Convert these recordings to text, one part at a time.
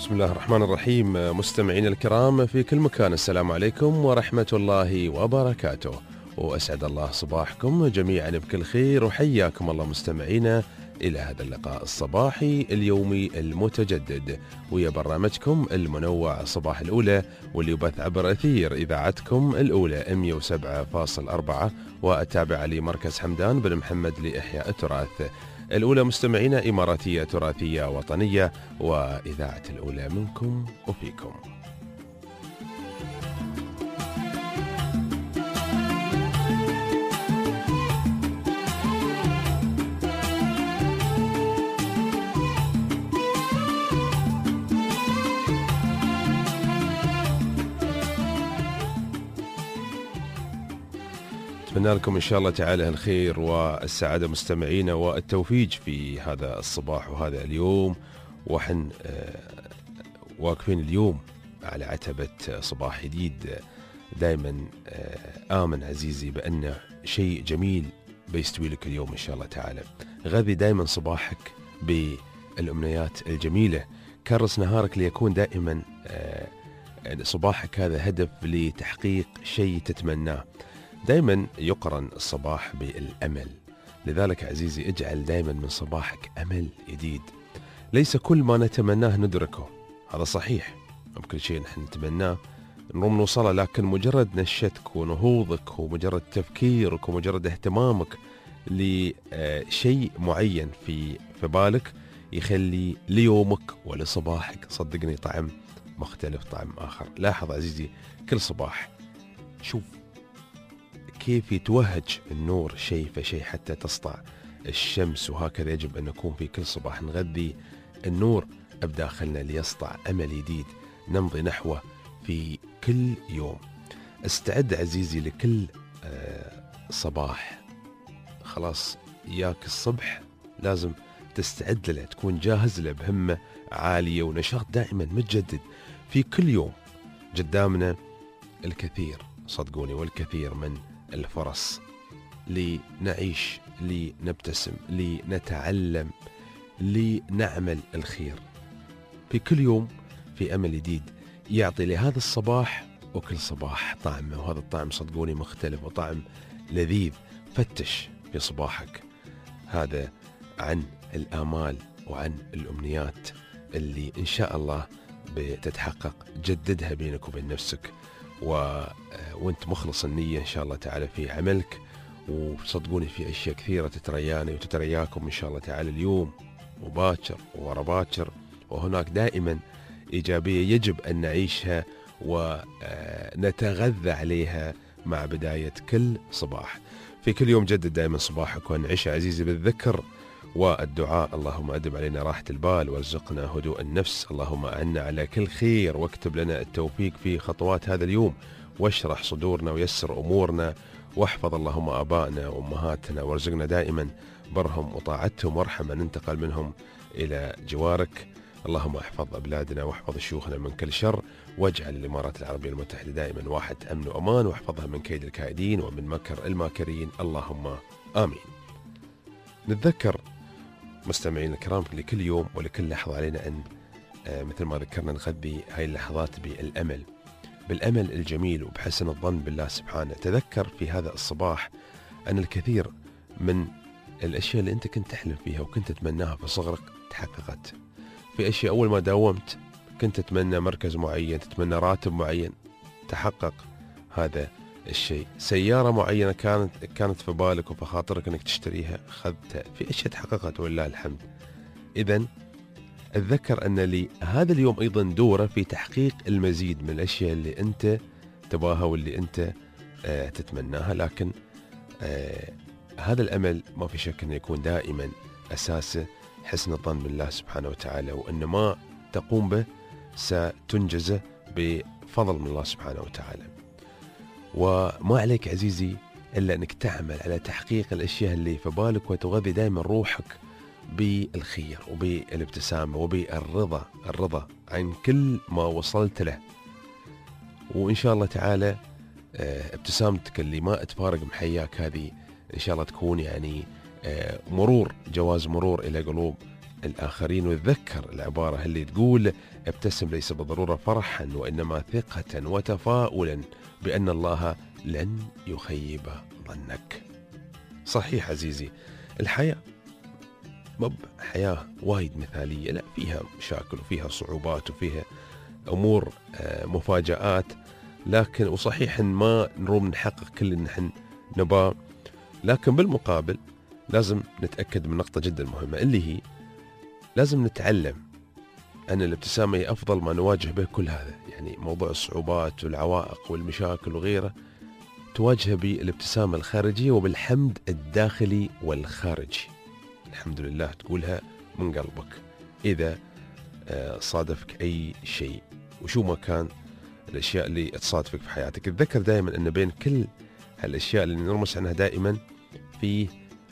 بسم الله الرحمن الرحيم. مستمعين الكرام في كل مكان، السلام عليكم ورحمة الله وبركاته، وأسعد الله صباحكم جميعا بكل خير، وحياكم الله مستمعينا إلى هذا اللقاء الصباحي اليومي المتجدد ويا برنامجكم المنوع صباح الأولى، واللي يبث عبر أثير إذاعتكم الأولى 107.4 والتابعة لمركز حمدان بن محمد لإحياء التراث. الأولى مستمعينا إماراتية تراثية وطنية، وإذاعة الأولى منكم وفيكم. أتمنى لكم إن شاء الله تعالى الخير والسعادة مستمعينا، والتوفيق في هذا الصباح وهذا اليوم، وحن واقفين اليوم على عتبة صباح جديد. دائما آمن عزيزي بأن شيء جميل بيستوي لك اليوم إن شاء الله تعالى. غذي دائما صباحك بالأمنيات الجميلة، كرس نهارك ليكون دائما صباحك هذا هدف لتحقيق شيء تتمناه. دائما يقرن الصباح بالأمل، لذلك عزيزي اجعل دائما من صباحك أمل جديد. ليس كل ما نتمناه ندركه، هذا صحيح، كل شيء نحن نتمناه نروم نوصله، لكن مجرد نشتك ونهوضك ومجرد تفكيرك ومجرد اهتمامك لشيء معين في بالك يخلي ليومك ولصباحك صدقني طعم مختلف، طعم آخر. لاحظ عزيزي كل صباح شوف كيف يتوهج النور شيء فشيء حتى تسطع الشمس، وهكذا يجب أن نكون في كل صباح نغذي النور بداخلنا ليسطع أمل جديد نمضي نحوه في كل يوم. استعد عزيزي لكل صباح، خلاص ياك الصبح لازم تستعد له، تكون جاهز له بهمة عالية ونشاط دائما متجدد في كل يوم. قدامنا الكثير صدقوني والكثير من الفرص لنعيش، لنبتسم، لنتعلم، لنعمل الخير في كل يوم. في أمل جديد يعطي لهذا الصباح وكل صباح طعمه، وهذا الطعم صدقوني مختلف وطعم لذيذ. فتش في صباحك هذا عن الآمال وعن الأمنيات اللي إن شاء الله بتتحقق. جددها بينك وبين نفسك وانت مخلص النية إن شاء الله تعالى في عملك. وصدقوني في أشياء كثيرة تترياني وتترياكم إن شاء الله تعالى اليوم وباكر وورا باكر، وهناك دائما إيجابية يجب أن نعيشها ونتغذى عليها مع بداية كل صباح. في كل يوم جدد دائما صباحك، ونعيش عزيزي بالذكر والدعاء. اللهم أدم علينا راحة البال وارزقنا هدوء النفس، اللهم أعنا على كل خير واكتب لنا التوفيق في خطوات هذا اليوم، واشرح صدورنا ويسر أمورنا، واحفظ اللهم آبائنا وأمهاتنا وارزقنا دائما برهم وطاعتهم، وارحم من انتقل منهم إلى جوارك. اللهم احفظ أبلادنا واحفظ شيوخنا من كل شر، واجعل الإمارات العربية المتحدة دائما واحد أمن وأمان، واحفظها من كيد الكائدين ومن مكر الماكرين، اللهم آمين. نتذكر مستمعين الكرام لكل يوم ولكل لحظة علينا أن مثل ما ذكرنا نغذي هاي اللحظات بالأمل الجميل وبحسن الظن بالله سبحانه. تذكر في هذا الصباح أن الكثير من الأشياء اللي أنت كنت تحلم فيها وكنت تتمناها في صغرك تحققت. في أشياء أول ما داومت كنت تتمنى مركز معين، تتمنى راتب معين، تحقق هذا الشيء. سيارة معينة كانت في بالك وفي خاطرك أنك تشتريها، خذتها. في أشياء تحققت ولله الحمد. إذن أتذكر أن لهذا اليوم أيضا دوره في تحقيق المزيد من الأشياء اللي أنت تباها واللي أنت تتمناها. لكن هذا الأمل ما في شك أنه يكون دائما أساسه حسن الظن بالله سبحانه وتعالى، وأن ما تقوم به ستنجزه بفضل من الله سبحانه وتعالى. وما عليك عزيزي إلا أنك تعمل على تحقيق الأشياء اللي في بالك، وتغذي دائما روحك بالخير وبالابتسامة وبالرضا عن كل ما وصلت له. وإن شاء الله تعالى ابتسامتك اللي ما تفارق محياك هذه إن شاء الله تكون يعني جواز مرور إلى قلوب الآخرين، وتذكر العبارة اللي تقول ابتسم ليس بالضرورة فرحا وإنما ثقة وتفاؤلا بأن الله لن يخيب ظنك. صحيح عزيزي، الحياة مو حياة وايد مثالية، لا، فيها مشاكل وفيها صعوبات وفيها أمور مفاجآت، لكن وصحيح إن ما نروم نحقق كل اللي نحن نباه، لكن بالمقابل لازم نتأكد من نقطة جدا مهمة، اللي هي لازم نتعلم أن الابتسامة هي أفضل ما نواجه به كل هذا. يعني موضوع الصعوبات والعوائق والمشاكل وغيره تواجه بالابتسامة الخارجية وبالحمد الداخلي والخارجي. الحمد لله تقولها من قلبك إذا صادفك أي شيء، وشو ما كان الأشياء اللي تصادفك في حياتك. تذكر دائما أن بين كل هالأشياء اللي نرمس عنها دائما في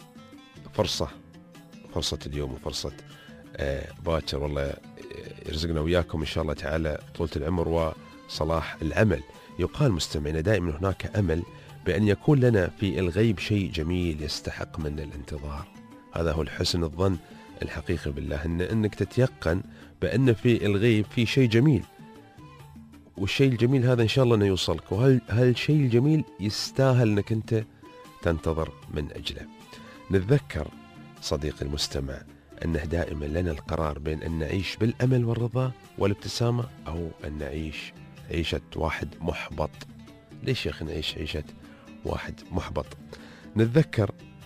فرصة اليوم وفرصة باكر. والله يرزقنا وياكم إن شاء الله تعالى طولة العمر وصلاح العمل. يقال مستمعنا دائما هناك أمل بأن يكون لنا في الغيب شيء جميل يستحق منا الانتظار. هذا هو الحسن الظن الحقيقي بالله، أنك تتيقن بأن في الغيب في شيء جميل، والشيء الجميل هذا إن شاء الله أنه يوصلك، وهالشيء الجميل يستاهل أنك أنت تنتظر من أجله. نتذكر صديقي المستمع أنه دائما لنا القرار بين أن نعيش بالأمل والرضا والابتسامة، أو أن نعيش عيشة واحد محبط. ليش يا أخي نعيش عيشة واحد محبط؟ نتذكر،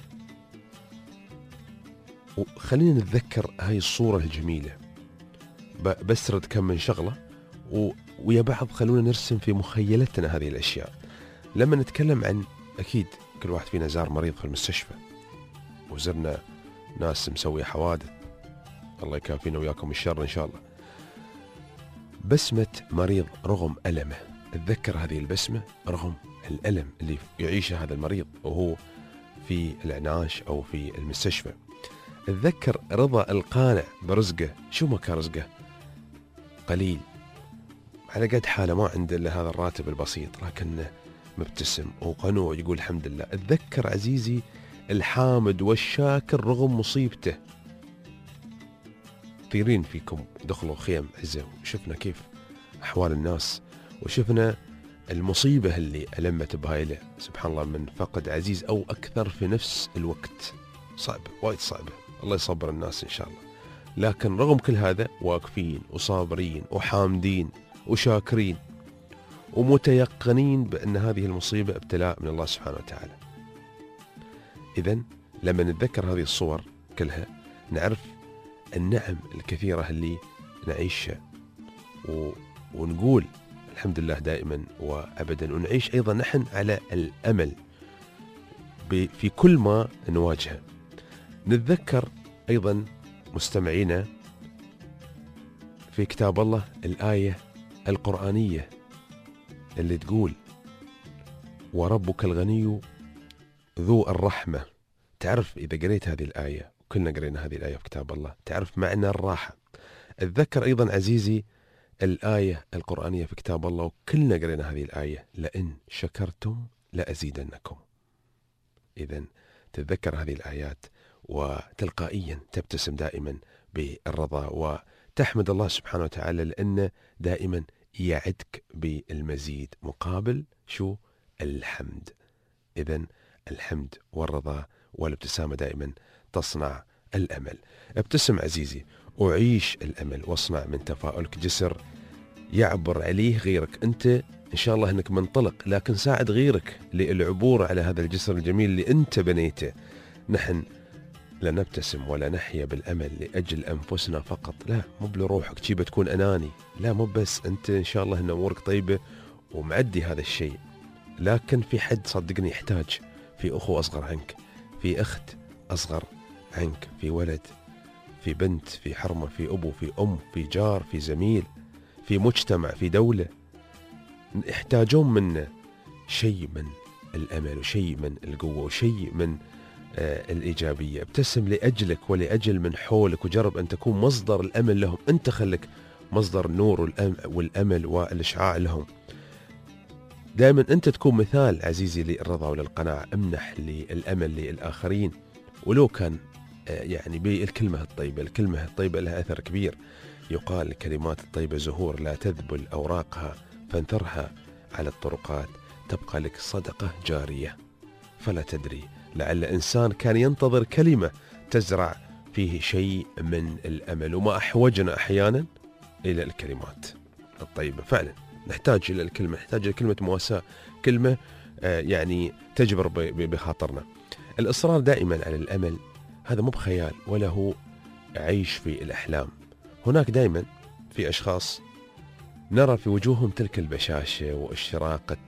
وخلينا نتذكر هاي الصورة الجميلة، بسرد كم من شغلة ويا بعض خلونا نرسم في مخيلتنا هذه الأشياء. لما نتكلم عن، أكيد كل واحد فينا زار مريض في المستشفى، وزرنا ناس مسوية حوادث، الله يكافينا وياكم الشر إن شاء الله. بسمة مريض رغم ألمه، اتذكر هذه البسمة رغم الألم اللي يعيشه هذا المريض وهو في العناش أو في المستشفى. اتذكر رضا القانع برزقه، شو ما كان رزقه قليل على قد حاله، ما عنده إلا هذا الراتب البسيط، لكنه مبتسم وقنوع يقول الحمد لله. اتذكر عزيزي الحامد والشاكر رغم مصيبته. كثيرين فيكم دخلوا خيم عزة وشفنا كيف أحوال الناس، وشفنا المصيبة اللي ألمت بهايله، سبحان الله، من فقد عزيز أو أكثر في نفس الوقت. صعبة، وايد صعبة، الله يصبر الناس إن شاء الله. لكن رغم كل هذا واقفين وصابرين وحامدين وشاكرين ومتيقنين بأن هذه المصيبة ابتلاء من الله سبحانه وتعالى. إذن لما نتذكر هذه الصور كلها نعرف النعم الكثيرة اللي نعيشها، ونقول الحمد لله دائما وأبدا، ونعيش أيضا نحن على الأمل في كل ما نواجهه. نتذكر أيضا مستمعينا في كتاب الله الآية القرآنية اللي تقول وربك الغني ذو الرحمة. تعرف إذا قريت هذه الآية، وكلنا قرينا هذه الآية في كتاب الله، تعرف معنى الراحة. أتذكر أيضا عزيزي الآية القرآنية في كتاب الله، وكلنا قرينا هذه الآية، لئن شكرتم لأزيدنكم. إذن تتذكر هذه الآيات وتلقائيا تبتسم دائما بالرضا وتحمد الله سبحانه وتعالى، لأنه دائما يعدك بالمزيد مقابل شو؟ الحمد. إذن الحمد والرضا والابتسامة دائما تصنع الأمل. ابتسم عزيزي وعيش الأمل، واصنع من تفاؤلك جسر يعبر عليه غيرك. أنت إن شاء الله أنك منطلق، لكن ساعد غيرك للعبور على هذا الجسر الجميل اللي أنت بنيته. نحن لا نبتسم ولا نحيا بالأمل لأجل أنفسنا فقط، لا، مو بلروحك تجيب تكون أناني، لا، مو بس أنت إن شاء الله أن أمورك طيبة ومعدي هذا الشيء، لكن في حد صدقني يحتاج، في أخو أصغر عنك، في أخت أصغر عنك، في ولد، في بنت، في حرمة، في أبو، في أم، في جار، في زميل، في مجتمع، في دولة، يحتاجون منا شيء من الأمل وشيء من القوة وشيء من الإيجابية. ابتسم لأجلك ولأجل من حولك، وجرب أن تكون مصدر الأمل لهم. أنت خلك مصدر النور والأمل والإشعاع لهم. دائما أنت تكون مثال عزيزي للرضا وللقناعة. امنح للأمل للآخرين ولو كان يعني بالكلمة الطيبة. الكلمة الطيبة لها أثر كبير. يقال الكلمات الطيبة زهور لا تذبل أوراقها، فانثرها على الطرقات تبقى لك صدقة جارية. فلا تدري، لعل إنسان كان ينتظر كلمة تزرع فيه شيء من الأمل. وما أحوجنا أحيانا إلى الكلمات الطيبة. فعلا نحتاج إلى الكلمة، نحتاج إلى كلمة مواساة، كلمة يعني تجبر بخاطرنا. الإصرار دائما على الأمل هذا مو بخيال ولا هو عيش في الأحلام. هناك دائما في أشخاص نرى في وجوههم تلك البشاشة وإشراقة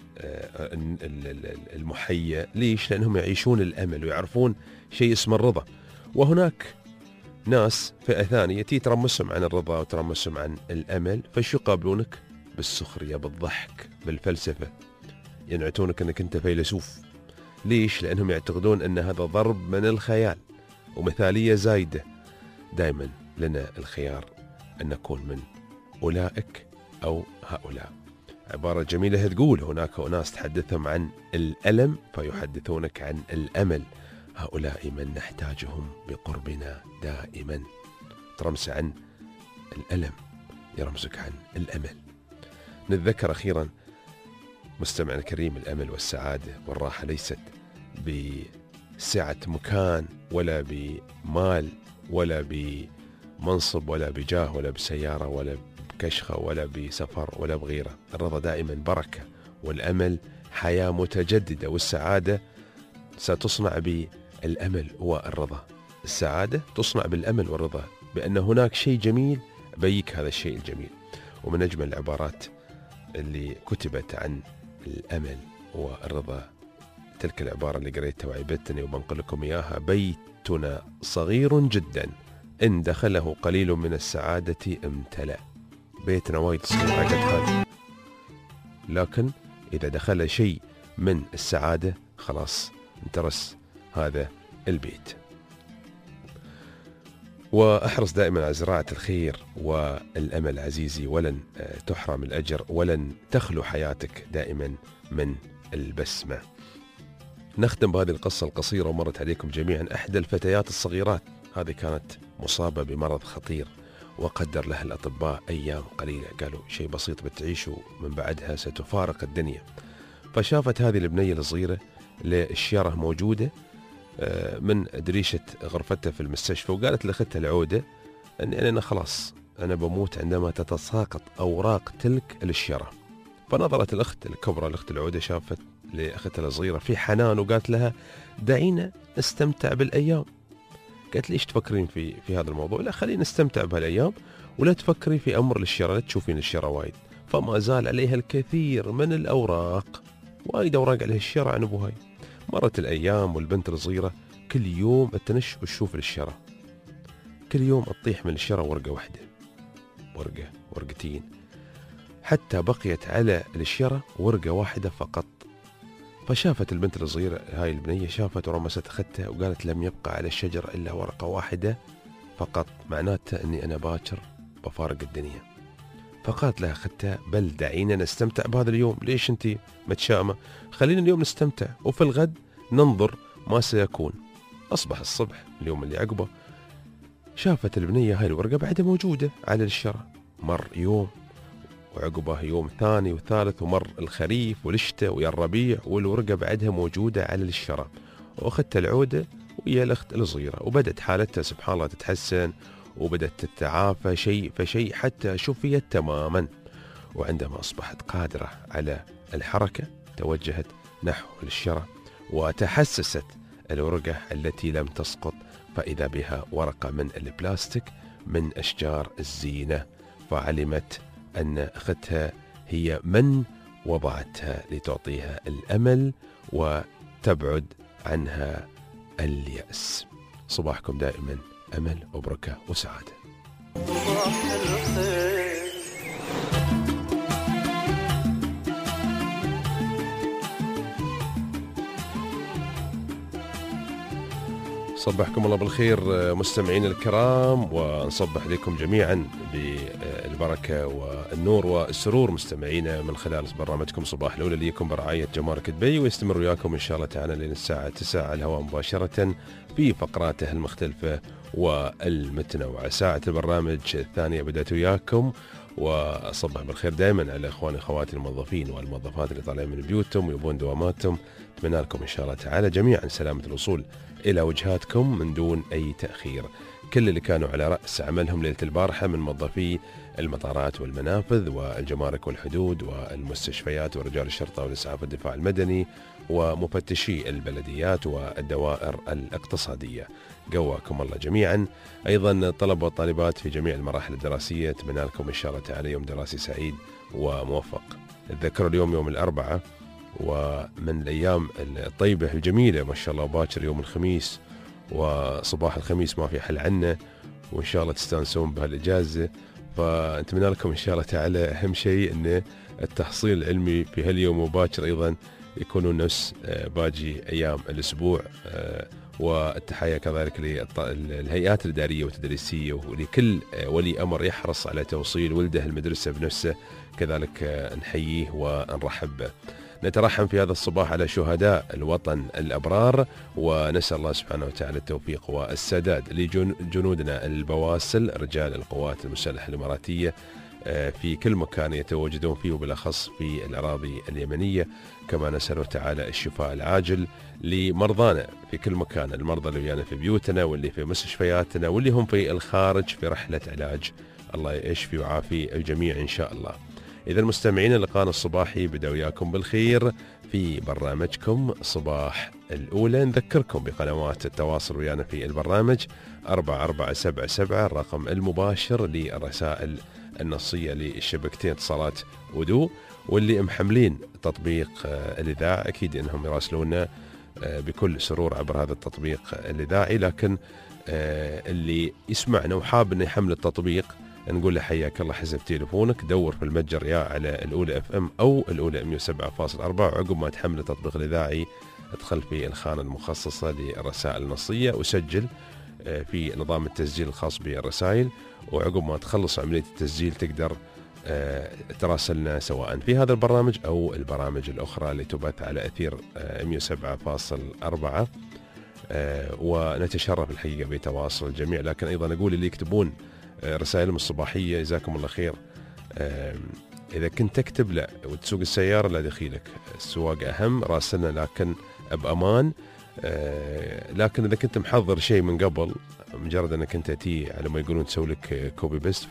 المحية. ليش؟ لأنهم يعيشون الأمل ويعرفون شيء اسمه الرضا. وهناك ناس فئة ثانية ترمسهم عن الرضا وترمسهم عن الأمل، فشو يقابلونك؟ بالسخرية، بالضحك، بالفلسفة، ينعتونك أنك أنت فيلسوف. ليش؟ لأنهم يعتقدون أن هذا ضرب من الخيال ومثالية زايدة. دائما لنا الخيار أن نكون من أولئك أو هؤلاء. عبارة جميلة تقول: هناك أناس تحدثهم عن الألم فيحدثونك عن الأمل، هؤلاء من نحتاجهم بقربنا دائما. ترمس عن الألم يرمزك عن الأمل. نتذكر أخيرا مستمعنا الكريم، الأمل والسعادة والراحة ليست بسعة مكان ولا بمال ولا بمنصب ولا بجاه ولا بسيارة ولا بكشخة ولا بسفر ولا بغيره. الرضا دائما بركة، والأمل حياة متجددة، والسعادة ستصنع بالأمل والرضا. السعادة تصنع بالأمل والرضا، بأن هناك شيء جميل بيك هذا الشيء الجميل. ومن أجمل العبارات اللي كتبت عن الأمل والرضا تلك العبارة اللي قريتها وعيبتني وبنقل لكم إياها: بيتنا صغير جدا إن دخله قليل من السعادة امتلأ. بيتنا وايد صغير على قد حاله، لكن إذا دخل شيء من السعادة خلاص انترس هذا البيت. وأحرص دائما على زراعة الخير والأمل عزيزي، ولن تحرم الأجر ولن تخلو حياتك دائما من البسمة. نختم بهذه القصة القصيرة ومرت عليكم جميعا. أحدى الفتيات الصغيرات هذه كانت مصابة بمرض خطير، وقدر لها الأطباء أيام قليلة، قالوا شيء بسيط بتعيش ومن بعدها ستفارق الدنيا. فشافت هذه البنية الصغيرة للشيرة موجودة من دريشة غرفتها في المستشفى، وقالت لأختها العودة أن أنا خلاص أنا بموت عندما تتساقط أوراق تلك الشيرة. فنظرت الأخت الكبرى، الأخت العودة، شافت لأختها الصغيرة في حنان وقالت لها: دعينا نستمتع بالأيام. قالت لي: إيش تفكرين في هذا الموضوع؟ لا، خلينا نستمتع بهالأيام ولا تفكري في أمر الشيرة، لا تشوفين الشيرة وايد. فما زال عليها الكثير من الأوراق، وايد أوراق عليها الشيرة عن أبوهاي. مرت الأيام والبنت الصغيرة كل يوم تنش وتشوف الشيرة، كل يوم تطيح من الشيرة ورقة واحدة، ورقة ورقتين، حتى بقيت على الشيرة ورقة واحدة فقط. فشافت البنت الصغيرة هاي البنية، شافت ورمست أختها وقالت: لم يبقى على الشجرة إلا ورقة واحدة فقط، معناته أني أنا باكر بفارق الدنيا. فقالت لها أختها: بل دعينا نستمتع بهذا اليوم، ليش أنت متشائمة؟ خلينا اليوم نستمتع وفي الغد ننظر ما سيكون. أصبح الصبح اليوم اللي عقبه، شافت البنية هاي الورقة بعدها موجودة على الشجرة. مر يوم وعقبه يوم ثاني وثالث، ومر الخريف والشتاء ويا الربيع، والورقة بعدها موجودة على الشجرة. وأخذت العودة ويا الأخت الصغيرة، وبدت حالتها سبحان الله تتحسن، وبدت تتعافى شيء فشيء حتى شفيت تماما. وعندما أصبحت قادرة على الحركة توجهت نحو الشجرة وتحسست الورقة التي لم تسقط، فإذا بها ورقة من البلاستيك من أشجار الزينة. فعلمت أن أختها هي من وضعتها لتعطيها الأمل وتبعد عنها اليأس. صباحكم دائما أمل وبركة وسعادة. صبحكم الله بالخير مستمعين الكرام، ونصبح لكم جميعا بالبركة والنور والسرور مستمعين من خلال برنامجكم صباح الأولى ليكم برعاية جمارك دبي، ويستمر وياكم إن شاء الله تعالى لين الساعة 9 على الهواء مباشرة في فقراته المختلفة والمتنوعة. ساعة البرنامج الثانية بدأت وياكم، وأصبح بالخير دائما على إخواني وأخواتي الموظفين والموظفات اللي طالعين من بيوتهم ويبون دواماتهم. أتمنى لكم إن شاء الله تعالى جميعا سلامة الوصول إلى وجهاتكم من دون أي تأخير. كل اللي كانوا على رأس عملهم ليلة البارحة من موظفي المطارات والمنافذ والجمارك والحدود والمستشفيات ورجال الشرطة والإسعاف والدفاع المدني ومفتشي البلديات والدوائر الاقتصادية، قواكم الله جميعا. أيضا طلبة والطالبات في جميع المراحل الدراسية، أتمنى لكم إن شاء الله تعالى يوم دراسي سعيد وموفق. تذكروا اليوم يوم الأربعاء، ومن الأيام الطيبة الجميلة ما شاء الله، باكر يوم الخميس وصباح الخميس ما في حل عنه، وإن شاء الله تستانسون بهالإجازة. فأتمنى لكم إن شاء الله تعالى أهم شيء أن التحصيل العلمي في هاليوم وباكر أيضا يكونوا نفس باقي أيام الأسبوع. والتحية كذلك للهيئات الإدارية والتدريسية ولكل ولي أمر يحرص على توصيل ولده المدرسة بنفسه، كذلك نحييه ونرحب به. نترحم في هذا الصباح على شهداء الوطن الأبرار، ونسأل الله سبحانه وتعالى التوفيق والسداد لجنودنا البواسل رجال القوات المسلحة الإماراتية في كل مكان يتواجدون فيه، وبالأخص في الأراضي اليمنية. كما نسأل تعالى الشفاء العاجل لمرضانا في كل مكان، المرضى اللي ويانا في بيوتنا واللي في مستشفياتنا واللي هم في الخارج في رحلة علاج. الله يشفي ويعافي الجميع إن شاء الله. إذا المستمعين اللقاء الصباحي بدأ وياكم بالخير في برنامجكم صباح الأولى. نذكركم بقنوات التواصل ويانا في البرنامج 4477 الرقم المباشر للرسائل النصية للشبكتين اتصالات ودو، واللي محملين تطبيق الإذاعة أكيد إنهم يراسلونا بكل سرور عبر هذا التطبيق الإذاعي. لكن اللي يسمعنا وحاب إنه يحمل التطبيق نقول له حياك الله، حسب تليفونك دور في المتجر يا على الأولى اف ام او الأولى 107.4، وعقب ما تحمل التطبيق الإذاعي ادخل في الخانة المخصصة للرسائل النصية وسجل في نظام التسجيل الخاص بالرسائل، وعقب ما تخلص عملية التسجيل تقدر تراسلنا سواء في هذا البرنامج أو البرامج الأخرى اللي تبث على أثير 107.4. ونتشرف الحقيقة بتواصل الجميع. لكن أيضا أقول اللي يكتبون رسائلهم الصباحية جزاكم الله خير، إذا كنت تكتب لا وتسوق السيارة لا دخيلك، السواق أهم، راسلنا لكن بأمان. لكن إذا كنت محضر شيء من قبل، مجرد أنك أنت تي على ما يقولون تسوي لك كوبي بيست،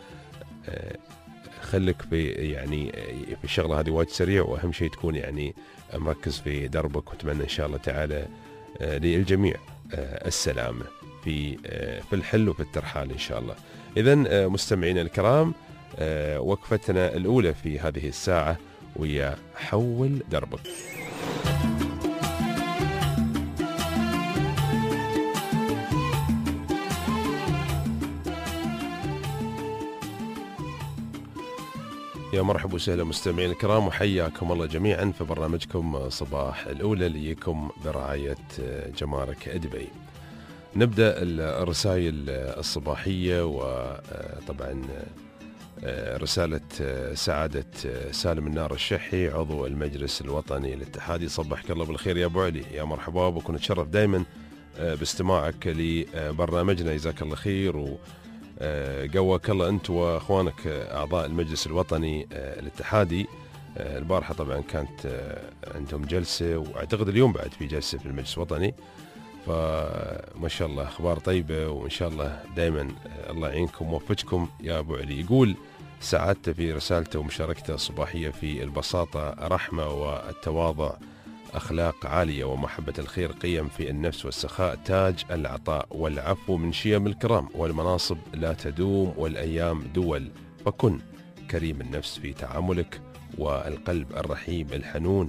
خليك في يعني في الشغلة هذه وايد سريع، وأهم شيء تكون يعني مركز في دربك. وأتمنى إن شاء الله تعالى للجميع السلامة في الحل وفي الترحال إن شاء الله. إذن مستمعين الكرام، وقفتنا الأولى في هذه الساعة ويا حول دربك. يا مرحبا وسهلا مستمعين الكرام، وحياكم الله جميعا في برنامجكم صباح الأولى ليكم برعاية جمارك دبي. نبدأ الرسائل الصباحية، وطبعا رسالة سعادة سالم النار الشحي عضو المجلس الوطني الاتحادي. صبحك الله بالخير يا أبو علي، يا مرحبا بك، ونتشرف دائما باستماعك لبرنامجنا، جزاك الله خير وقواك الله أنت وأخوانك أعضاء المجلس الوطني الاتحادي. البارحة طبعا كانت عندهم جلسة، وأعتقد اليوم بعد في جلسة في المجلس الوطني، فما شاء الله أخبار طيبة، وإن شاء الله دائما الله يعينكم ووفقكم يا أبو علي. يقول سعادته في رسالته ومشاركته الصباحية في البساطة رحمة والتواضع أخلاق عالية ومحبة الخير قيم في النفس والسخاء تاج العطاء والعفو من شيم الكرام والمناصب لا تدوم والأيام دول، فكن كريم النفس في تعاملك والقلب الرحيم الحنون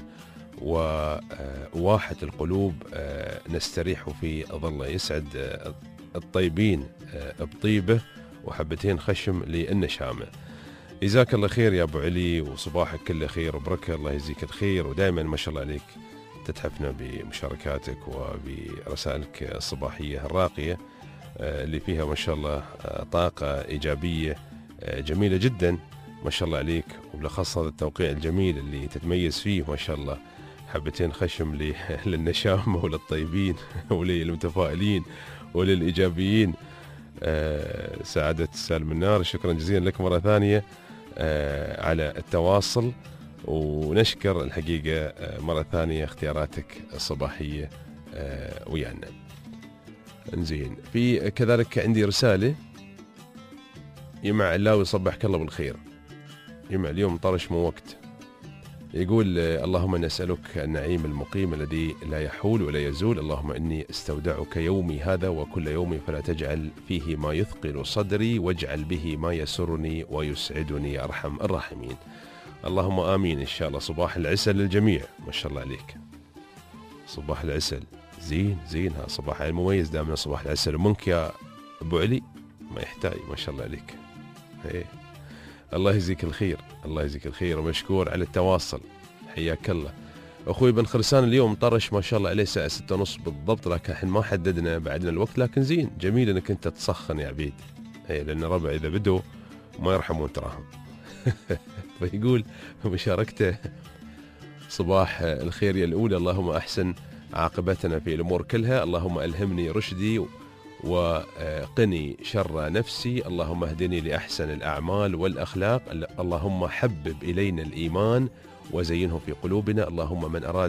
وواحة القلوب نستريح في ظله، يسعد الطيبين بطيبه وحبتين خشم للنشامة. جزاك الله خير يا أبو علي، وصباحك كله خير وبركة، الله يجزيك الخير، ودائما ما شاء الله عليك تتحفنا بمشاركاتك وبرسائلك الصباحية الراقية اللي فيها ما شاء الله طاقة إيجابية جميلة جدا ما شاء الله عليك، وبالأخص هذا التوقيع الجميل اللي تتميز فيه ما شاء الله. حبتين خشم للنشامة وللطيبين وللمتفائلين وللإيجابيين. سعادة سالم النار، شكرا جزيلا لك مرة ثانية على التواصل، ونشكر الحقيقة مرة ثانية اختياراتك الصباحية ويانا. انزين، في كذلك عندي رسالة. يمع علاوي يصبحك الله بالخير. يمع اليوم طرش مو وقت. يقول اللهم نسألك النعيم المقيم الذي لا يحول ولا يزول، اللهم إني استودعك يومي هذا وكل يوم، فلا تجعل فيه ما يثقل صدري، واجعل به ما يسرني ويسعدني يا أرحم الراحمين. اللهم آمين إن شاء الله. صباح العسل للجميع، ما شاء الله عليك. صباح العسل زين زين، ها صباح المميز دائما صباح العسل. ومنك يا أبو علي ما يحتاج، ما شاء الله عليك. هي. الله يجزيك الخير، الله يجزيك الخير، ومشكور على التواصل، حياك الله. أخوي بن خرسان اليوم طرش ما شاء الله عليه الساعة 6:30 بالضبط، لكن الحين ما حددنا بعدنا الوقت، لكن زين جميل انك انت تسخن يا عبيد، لأن ربع إذا بدوا ما يرحمون تراهم. فيقول مشاركته صباح الخير يا الأولى، اللهم أحسن عاقبتنا في الأمور كلها، اللهم ألهمني رشدي وقني شر نفسي، اللهم اهدني لأحسن الأعمال والأخلاق، اللهم حبب إلينا الإيمان وزينه في قلوبنا، اللهم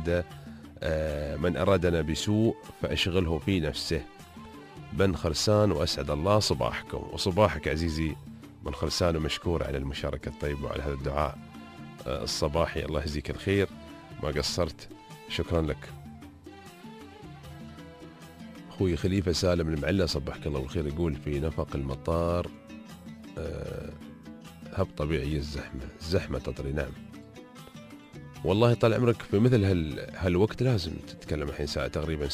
من أرادنا بسوء فأشغله في نفسه. بن خرسان، وأسعد الله صباحكم وصباحك عزيزي بن خرسان، ومشكور على المشاركة الطيبة وعلى هذا الدعاء الصباحي. الله يجزيك الخير، ما قصرت، شكرا لك. أخوي خليفة سالم المعلة، صبحك الله بالخير، يقول في نفق المطار هب طبيعي الزحمة تطري. نعم والله طال عمرك، في مثل هالوقت لازم تتكلم. الحين ساعة تقريبا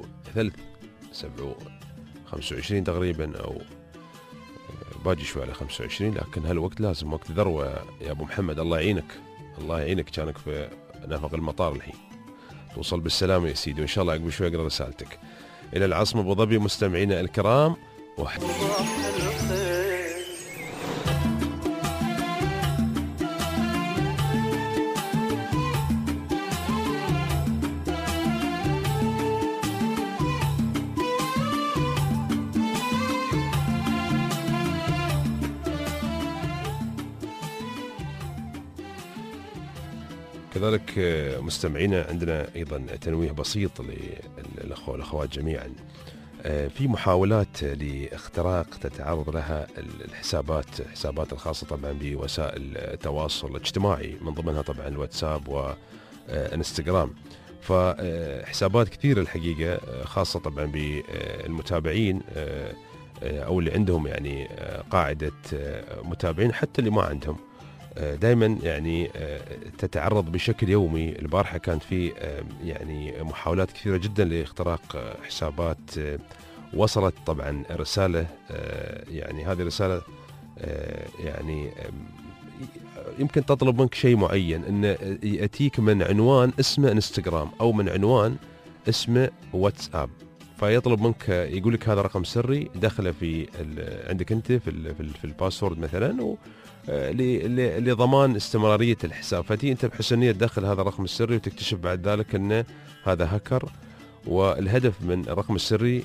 7:25 تقريبا، أو باجي شوي على 25، لكن هالوقت لازم وقت ذروة يا أبو محمد. الله يعينك، الله يعينك، كانك في نفق المطار الحين. توصل بالسلامة يا سيدي، وإن شاء الله عقب شوي أقرأ رسالتك. إلى العاصمة أبو ظبي مستمعينا الكرام، كذلك مستمعينا عندنا أيضا تنويه بسيط للأخوة والأخوات جميعا. في محاولات لاختراق تتعرض لها الحسابات الخاصة طبعا بوسائل التواصل الاجتماعي، من ضمنها طبعا الواتساب وانستغرام. فحسابات كثيرة الحقيقة، خاصة طبعا بالمتابعين أو اللي عندهم يعني قاعدة متابعين، حتى اللي ما عندهم، دائما يعني تتعرض بشكل يومي. البارحة كانت في يعني محاولات كثيرة جدا لاختراق حسابات. وصلت طبعا رسالة، يعني هذه الرسالة يعني يمكن تطلب منك شيء معين، ان يأتيك من عنوان اسمه انستغرام او من عنوان اسمه واتساب، فيطلب منك، يقول لك هذا رقم سري دخله في عندك انت في الباسورد مثلا، لضمان استمرارية الحساب. فتي انت بحسنية تدخل هذا الرقم السري، وتكتشف بعد ذلك ان هذا هاكر. والهدف من الرقم السري،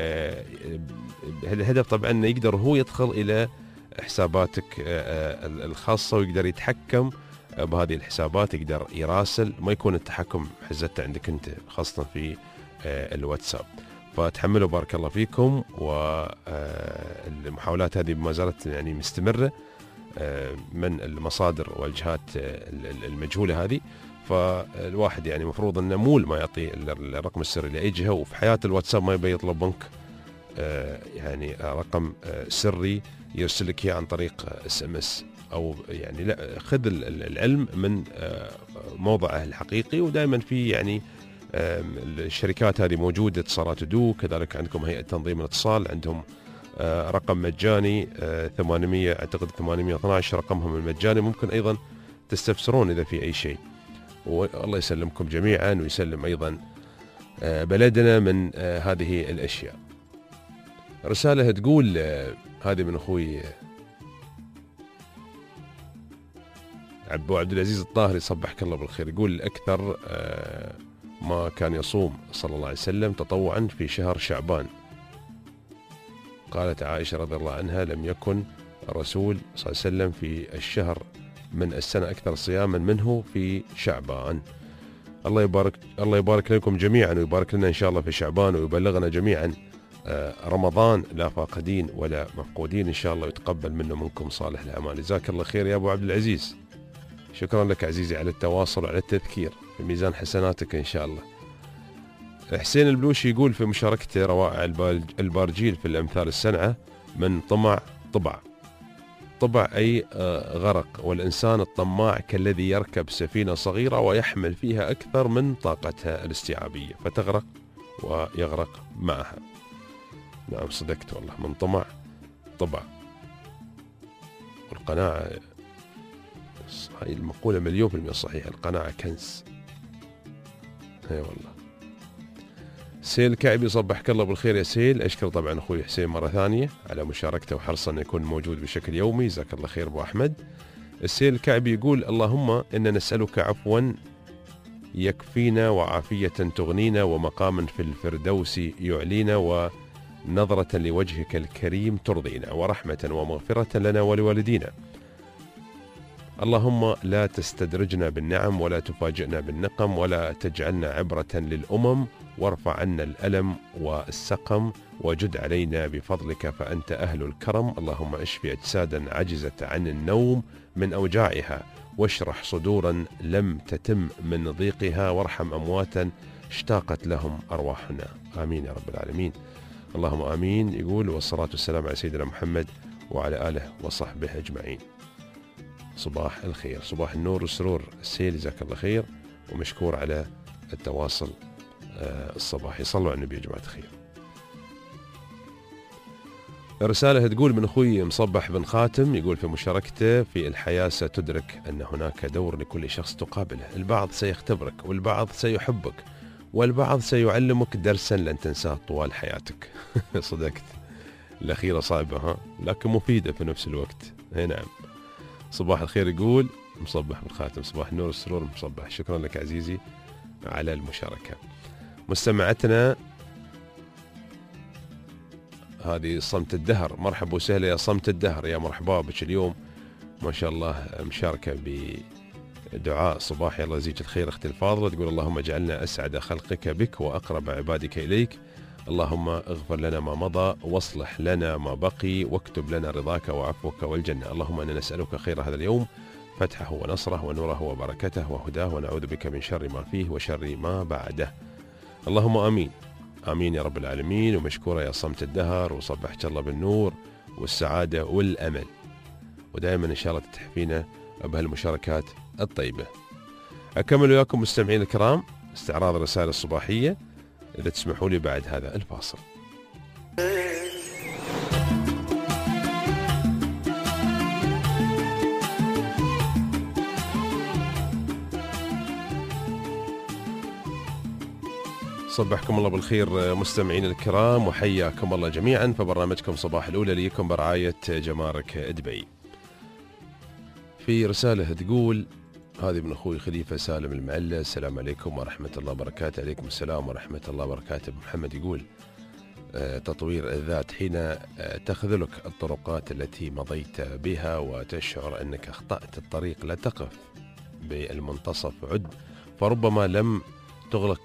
الهدف طبعا انه يقدر هو يدخل الى حساباتك الخاصة، ويقدر يتحكم بهذه الحسابات، يقدر يراسل، ما يكون التحكم حزتها عندك انت، خاصة في الواتساب. فتحملوا بارك الله فيكم. والمحاولات هذه ما زالت يعني مستمرة من المصادر والجهات المجهولة هذه. فالواحد يعني مفروض انه مول ما يعطي الرقم السري لأي جهة. وفي حياة الواتساب ما يبي يطلب منك يعني رقم سري يرسل لك اياه عن طريق SMS، او يعني لا، خذ العلم من موضعه الحقيقي. ودائما في يعني الشركات هذه موجودة، اتصالات دو، كذلك عندكم هيئة تنظيم الاتصال، عندهم رقم مجاني 800 اعتقد 812 رقمهم المجاني، ممكن ايضا تستفسرون اذا في اي شيء. والله يسلمكم جميعا ويسلم أيضا بلدنا من هذه الأشياء. رسالة تقول هذه من أخوي أبو عبد العزيز الطاهري، صبحك الله بالخير. يقول أكثر ما كان يصوم صلى الله عليه وسلم تطوعا في شهر شعبان. قالت عائشة رضي الله عنها: لم يكن الرسول صلى الله عليه وسلم في الشهر من السنة أكثر صياما منه في شعبان. الله يبارك لكم جميعا، ويبارك لنا إن شاء الله في شعبان، ويبلغنا جميعا رمضان لا فاقدين ولا مفقودين إن شاء الله، ويتقبل منا ومنكم صالح الأعمال. جزاك الله خير يا أبو عبد العزيز، شكرا لك عزيزي على التواصل وعلى التذكير، في ميزان حسناتك إن شاء الله. حسين البلوشي يقول في مشاركته: روائع البارجيل في الأمثال السنعة من طبع أي غرق، والإنسان الطماع كالذي يركب سفينة صغيرة ويحمل فيها أكثر من طاقتها الاستيعابية فتغرق ويغرق معها. نعم صدقت والله، من طبع. والقناعة، هاي المقولة 100% صحيحة، القناعة كنز. هاي والله. سيل كعبي، صبحك الله بالخير يا سيل. أشكر طبعا أخوي حسين مرة ثانية على مشاركته وحرصا أن يكون موجود بشكل يومي، جزاك الله خير أبو أحمد. السيل كعبي يقول: اللهم إنا نسألك عفوا يكفينا، وعافية تغنينا، ومقاما في الفردوس يعلينا، ونظرة لوجهك الكريم ترضينا، ورحمة ومغفرة لنا ولوالدينا. اللهم لا تستدرجنا بالنعم، ولا تفاجئنا بالنقم، ولا تجعلنا عبرة للأمم، وارفع عنا الألم والسقم، وجد علينا بفضلك فأنت أهل الكرم. اللهم اشف أجسادا عجزت عن النوم من أوجاعها، واشرح صدورا لم تتم من ضيقها، وارحم أمواتا اشتاقت لهم أرواحنا. آمين يا رب العالمين. اللهم آمين. يقول: والصلاة والسلام على سيدنا محمد وعلى آله وصحبه أجمعين. صباح الخير، صباح النور والسرور. السيل جزاك الله خير، ومشكور على التواصل الصباحي. صلوا على النبي يا جماعة الخير. رسالة تقول من أخوي مصبح بن خاتم، يقول في مشاركته: في الحياة ستدرك أن هناك دور لكل شخص تقابله، البعض سيختبرك، والبعض سيحبك، والبعض سيعلمك درسا لن تنساه طوال حياتك. صدقت، الأخيرة صعبة ها، لكن مفيدة في نفس الوقت. نعم. صباح الخير. يقول مصبح بالخاتم: صباح النور والسرور مصبح. شكرا لك عزيزي على المشاركة. مستمعتنا هذه صمت الدهر، مرحبا وسهلا يا صمت الدهر، يا مرحبا بك اليوم، ما شاء الله مشاركة بدعاء صباحي. الله يجزيك الخير أختي الفاضلة. تقول: اللهم اجعلنا أسعد خلقك بك وأقرب عبادك إليك، اللهم اغفر لنا ما مضى، واصلح لنا ما بقي، واكتب لنا رضاك وعفوك والجنة. اللهم إنا نسألك خير هذا اليوم، فتحه ونصره ونوره وبركته وهداه، ونعوذ بك من شر ما فيه وشر ما بعده. اللهم آمين. آمين يا رب العالمين. ومشكورة يا صمت الدهر، وصبحك الله بالنور والسعادة والأمل، ودائما إن شاء الله تتحفينا بهالمشاركات الطيبة. أكمل وياكم مستمعين الكرام استعراض الرسائل الصباحية إذا تسمحوا لي بعد هذا الفاصل. صبحكم الله بالخير مستمعين الكرام، وحياكم الله جميعا في برنامجكم صباح الأولى ليكم برعاية جمارك دبي. في رسالة تقول هذه من أخوي خليفة سالم المعلة: السلام عليكم ورحمة الله وبركاته. عليكم السلام ورحمة الله وبركاته. محمد يقول: تطوير الذات حين تخذلك الطرقات التي مضيت بها وتشعر أنك أخطأت الطريق، لا تقف بالمنتصف، عد، فربما لم تغلق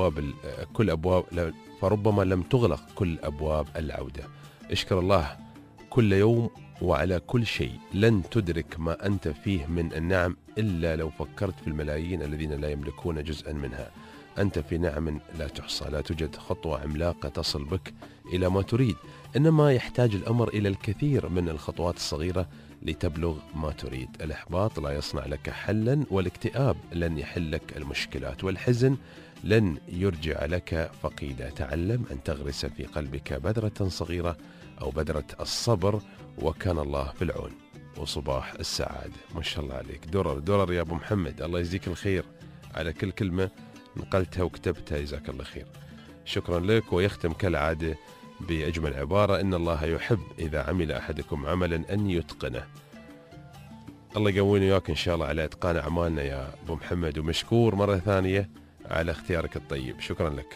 كل أبواب العودة. اشكر الله كل يوم وعلى كل شيء، لن تدرك ما أنت فيه من النعم إلا لو فكرت في الملايين الذين لا يملكون جزءا منها. أنت في نعم لا تحصى، لا توجد خطوة عملاقة تصل بك إلى ما تريد، إنما يحتاج الأمر إلى الكثير من الخطوات الصغيرة لتبلغ ما تريد. الإحباط لا يصنع لك حلا، والاكتئاب لن يحل لك المشكلات، والحزن لن يرجع لك فقيدا. تعلم أن تغرس في قلبك بذرة صغيرة أو بذرة الصبر، وكان الله في العون. وصباح السعادة. ما شاء الله عليك، درر يا أبو محمد، الله يجزيك الخير على كل كلمة نقلتها وكتبتها، جزاك الله خير. شكرا لك. ويختم كالعادة بأجمل عبارة: إن الله يحب إذا عمل أحدكم عملا أن يتقنه. الله يقوينا وياك إن شاء الله على إتقان أعمالنا يا أبو محمد، ومشكور مرة ثانية على اختيارك الطيب، شكرا لك.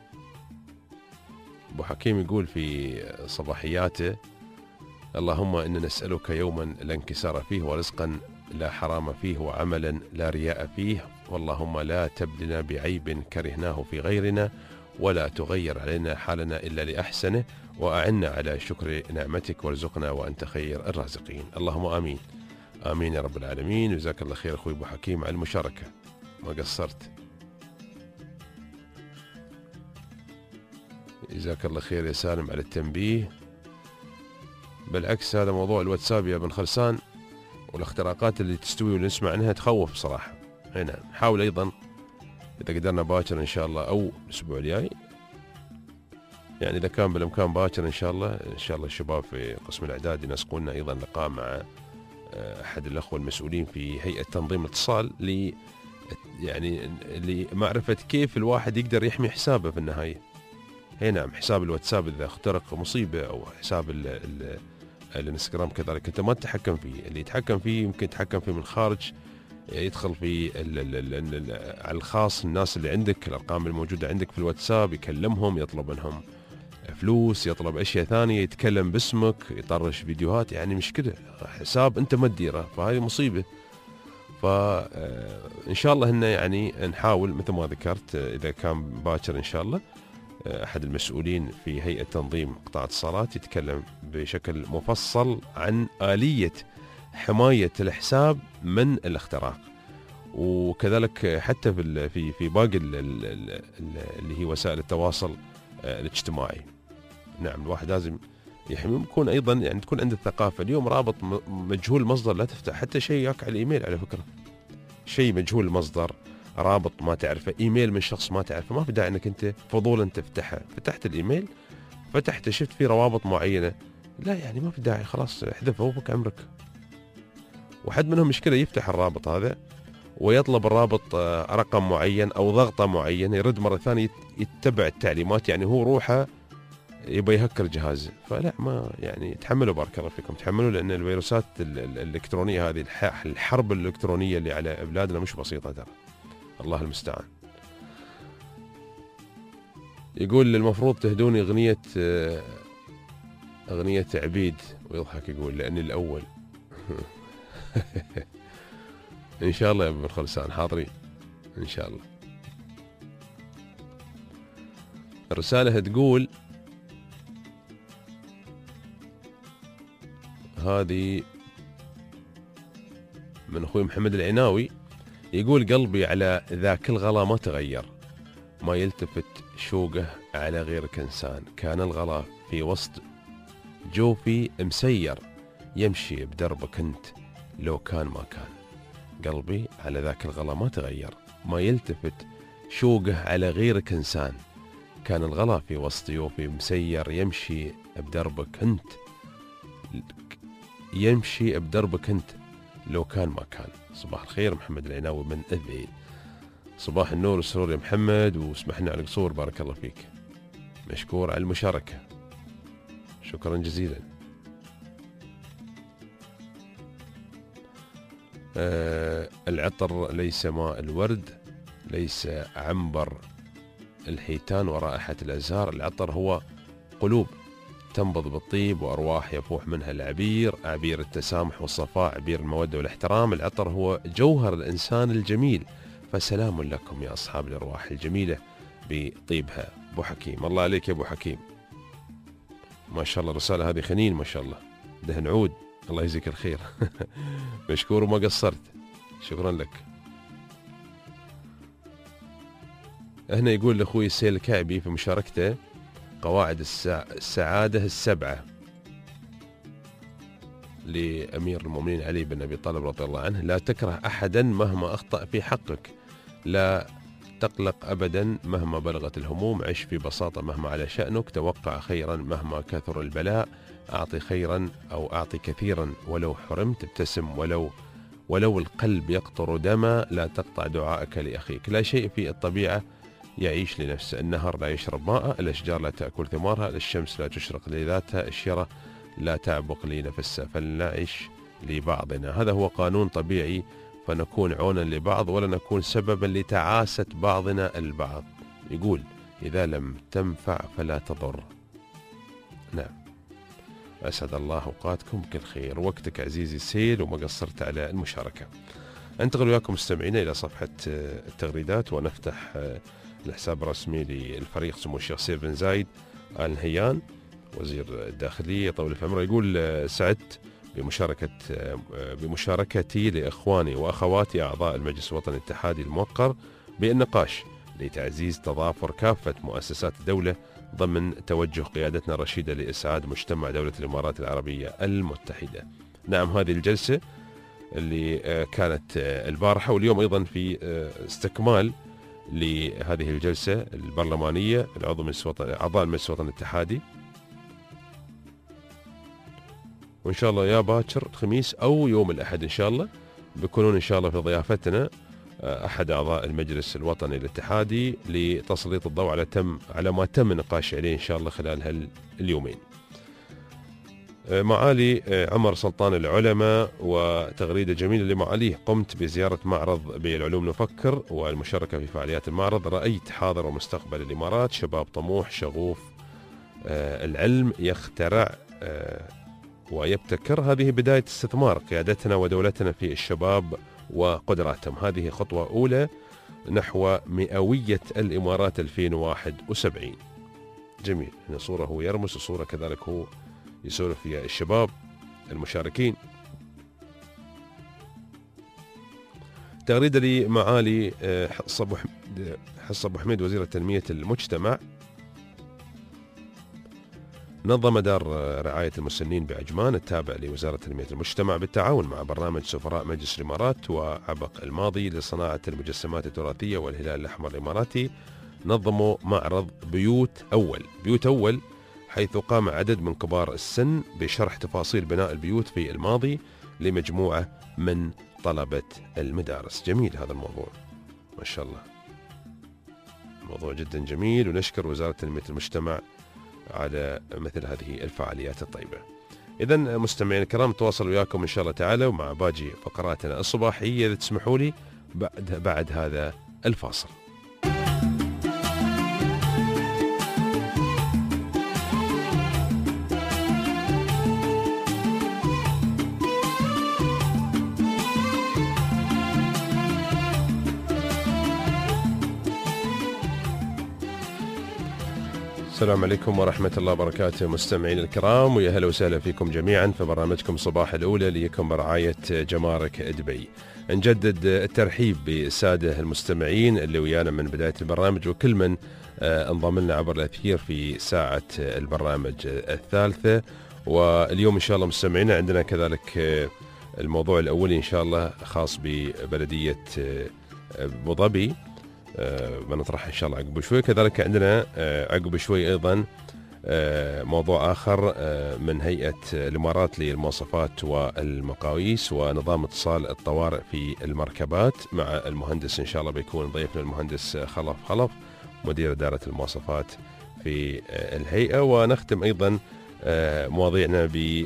أبو حكيم يقول في صباحياته: اللهم إنا نسألك يوما لا انكسار فيه، ورزقا لا حرام فيه، وعملا لا رياء فيه، واللهم لا تبلنا بعيب كرهناه في غيرنا، ولا تغير علينا حالنا إلا لأحسنه، وأعنا على شكر نعمتك، وارزقنا وأنت خير الرازقين. اللهم آمين. آمين يا رب العالمين. وجزاك الله خير أخوي أبو حكيم على المشاركة، ما قصرت. جزاك الله خير يا سالم على التنبيه. بالعكس هذا موضوع الواتساب يا بن خلسان والاختراقات اللي تستوي واللي نسمع عنها تخوف بصراحة. هنا نحاول أيضا إذا قدرنا باكر إن شاء الله أو الأسبوع الجاي، يعني إذا كان بالإمكان باكر إن شاء الله. إن شاء الله الشباب في قسم الإعداد ينسقون أيضا لقاء مع أحد الأخوة المسؤولين في هيئة تنظيم الاتصال يعني لمعرفة كيف الواحد يقدر يحمي حسابه في النهاية. هي نعم، حساب الواتساب إذا اخترق مصيبة، أو حساب الانستغرام كذلك أنت ما تتحكم فيه، اللي يتحكم فيه يمكن يتحكم فيه من خارج، يدخل في على الخاص الناس اللي عندك، الأرقام الموجودة عندك في الواتساب، يكلمهم، يطلب منهم فلوس، يطلب أشياء ثانية، يتكلم باسمك، يطرش فيديوهات، يعني مش كده، حساب أنت ما تديره، فهذه مصيبة. فإن شاء الله إنه يعني نحاول مثل ما ذكرت إذا كان باكر إن شاء الله أحد المسؤولين في هيئة تنظيم قطاع الاتصالات يتكلم بشكل مفصل عن آلية حماية الحساب من الاختراق، وكذلك حتى في باقي اللي هي وسائل التواصل الاجتماعي. نعم الواحد لازم يحمي، يكون أيضا يعني تكون عنده الثقافة. اليوم رابط مجهول المصدر لا تفتح، حتى شيء ياك على الإيميل على فكرة، شيء مجهول المصدر، رابط ما تعرفه، إيميل من شخص ما تعرفه، ما في داعي أنك أنت فضولا تفتحها. فتحت الإيميل، فتحت شفت فيه روابط معينة، لا يعني ما في داعي، خلاص احذفه وبك عمرك. وحد منهم مشكلة يفتح الرابط هذا ويطلب الرابط رقم معين أو ضغطة معينة، يرد مرة ثانية يتبع التعليمات، يعني هو روحه يبغى يهكر جهازه. فلا، ما يعني تحملوا، بارك الله فيكم تحملوا، لأن الفيروسات الإلكترونية هذه، الحرب الإلكترونية اللي على أبلادنا مش بسيطة ترى، الله المستعان. يقول المفروض تهدوني أغنية عبيد، ويضحك يقول لأني الأول. إن شاء الله يا ابن خلسان حاضرين إن شاء الله. الرسالة تقول هذه من أخوي محمد العناوي، يقول قلبي على ذاك الغلا ما تغير، ما يلتفت شوقه على غيرك إنسان، كان الغلا في وسط جوفي مسير، يمشي بدربك أنت لو كان ما كان. قلبي على ذاك الغلا ما تغير، ما يلتفت شوقه على غيرك إنسان، كان الغلا في وسط جوفي مسير، يمشي بدربك أنت، يمشي بدربك أنت لو كان ما كان. صباح الخير محمد العناوي من أذي. صباح النور والسرور يا محمد، واسمحنا على القصور، بارك الله فيك، مشكور على المشاركة، شكرا جزيلا. العطر ليس ماء الورد، ليس عنبر الحيتان ورائحة الأزهار، العطر هو قلوب تنبض بالطيب وأرواح يفوح منها العبير، عبير التسامح والصفاء، عبير المودة والاحترام. العطر هو جوهر الإنسان الجميل، فسلام لكم يا أصحاب الأرواح الجميلة بطيبها. أبو حكيم، الله عليك يا أبو حكيم، ما شاء الله الرسالة هذه خنين ما شاء الله، دهن عود، الله يجزيك الخير. مشكور وما قصرت، شكرا لك. هنا يقول لأخوي السيل الكعبي في مشاركته قواعد السعادة السبعة لأمير المؤمنين علي بن أبي طالب رضي الله عنه: لا تكره أحدا مهما أخطأ في حقك، لا تقلق أبدا مهما بلغت الهموم، عش في بساطة مهما على شأنك، توقع خيرا مهما كثر البلاء، أعطي خيرا أو أعطي كثيرا ولو حرمت، ابتسم ولو القلب يقطر دما لا تقطع دعائك لأخيك. لا شيء في الطبيعة يعيش لنفسه، النهر لا يشرب ماءه، الأشجار لا تأكل ثمارها، الشمس لا تشرق لذاتها، الشرى لا تعبق لنفسها، فلنعيش لبعضنا. هذا هو قانون طبيعي، فنكون عونا لبعض ولا نكون سببا لتعاسة بعضنا البعض. يقول إذا لم تنفع فلا تضر. نعم. أسعد الله أوقاتكم بكل خير. وقتك عزيزي السيل وما قصرت على المشاركة. أنتقل وياكم مستمعينا إلى صفحة التغريدات، ونفتح الحساب الرسمي للفريق سمو الشيخ سيف بن زايد آل نهيان وزير الداخلية طول في عمره. يقول سعدت بمشاركتي لإخواني وأخواتي أعضاء المجلس الوطني الاتحادي الموقر بالنقاش لتعزيز تضافر كافة مؤسسات الدولة ضمن توجه قيادتنا الرشيدة لإسعاد مجتمع دولة الإمارات العربية المتحدة. نعم، هذه الجلسة اللي كانت البارحة واليوم أيضا في استكمال لهذه الجلسة البرلمانية أعضاء المجلس الوطني الاتحادي، وإن شاء الله يا باكر الخميس أو يوم الأحد إن شاء الله بيكونون إن شاء الله في ضيافتنا أحد أعضاء المجلس الوطني الاتحادي لتسليط الضوء على ما تم النقاش عليه إن شاء الله خلال اليومين. معالي عمر سلطان العلماء وتغريدة جميلة لمعاليه: قمت بزيارة معرض بالعلوم نفكر والمشاركة في فعاليات المعرض. رأيت حاضر ومستقبل الإمارات، شباب طموح شغوف العلم يخترع ويبتكر. هذه بداية استثمار قيادتنا ودولتنا في الشباب وقدراتهم. هذه خطوة أولى نحو مئوية الإمارات 2071. جميل. هنا صورة هو يرمس وصورة كذلك هو يسولف فيها الشباب المشاركين. تغريدة لمعالي حصة أبو حميد وزير تنمية المجتمع: نظم دار رعاية المسنين بعجمان التابع لوزارة تنمية المجتمع بالتعاون مع برنامج سفراء مجلس الإمارات وعبق الماضي لصناعة المجسمات التراثية والهلال الأحمر الإماراتي، نظموا معرض بيوت أول حيث قام عدد من كبار السن بشرح تفاصيل بناء البيوت في الماضي لمجموعة من طلبة المدارس. جميل هذا الموضوع، ما شاء الله، موضوع جدا جميل، ونشكر وزارة تنمية المجتمع على مثل هذه الفعاليات الطيبة. إذن مستمعين الكرام تواصل وياكم إن شاء الله تعالى ومع باقي فقراتنا الصباحية إذا تسمحوا لي بعد هذا الفاصل. السلام عليكم ورحمة الله وبركاته مستمعين الكرام، ويا هلا وسهلا فيكم جميعا في برنامجكم صباح الأولى ليكم برعاية جمارك دبي. نجدد الترحيب بالسادة المستمعين اللي ويانا من بداية البرنامج وكل من انضم لنا عبر الأثير في ساعة البرنامج الثالثة. واليوم إن شاء الله مستمعينا عندنا كذلك الموضوع الأولي إن شاء الله خاص ببلدية أبو ظبي، بنطرح إن شاء الله عقب شوي. كذلك عندنا عقب شوي أيضا موضوع آخر من هيئة الإمارات للمواصفات والمقاييس ونظام اتصال الطوارئ في المركبات مع المهندس إن شاء الله بيكون ضيفنا المهندس خلف مدير إدارة المواصفات في الهيئة. ونختم أيضا مواضيعنا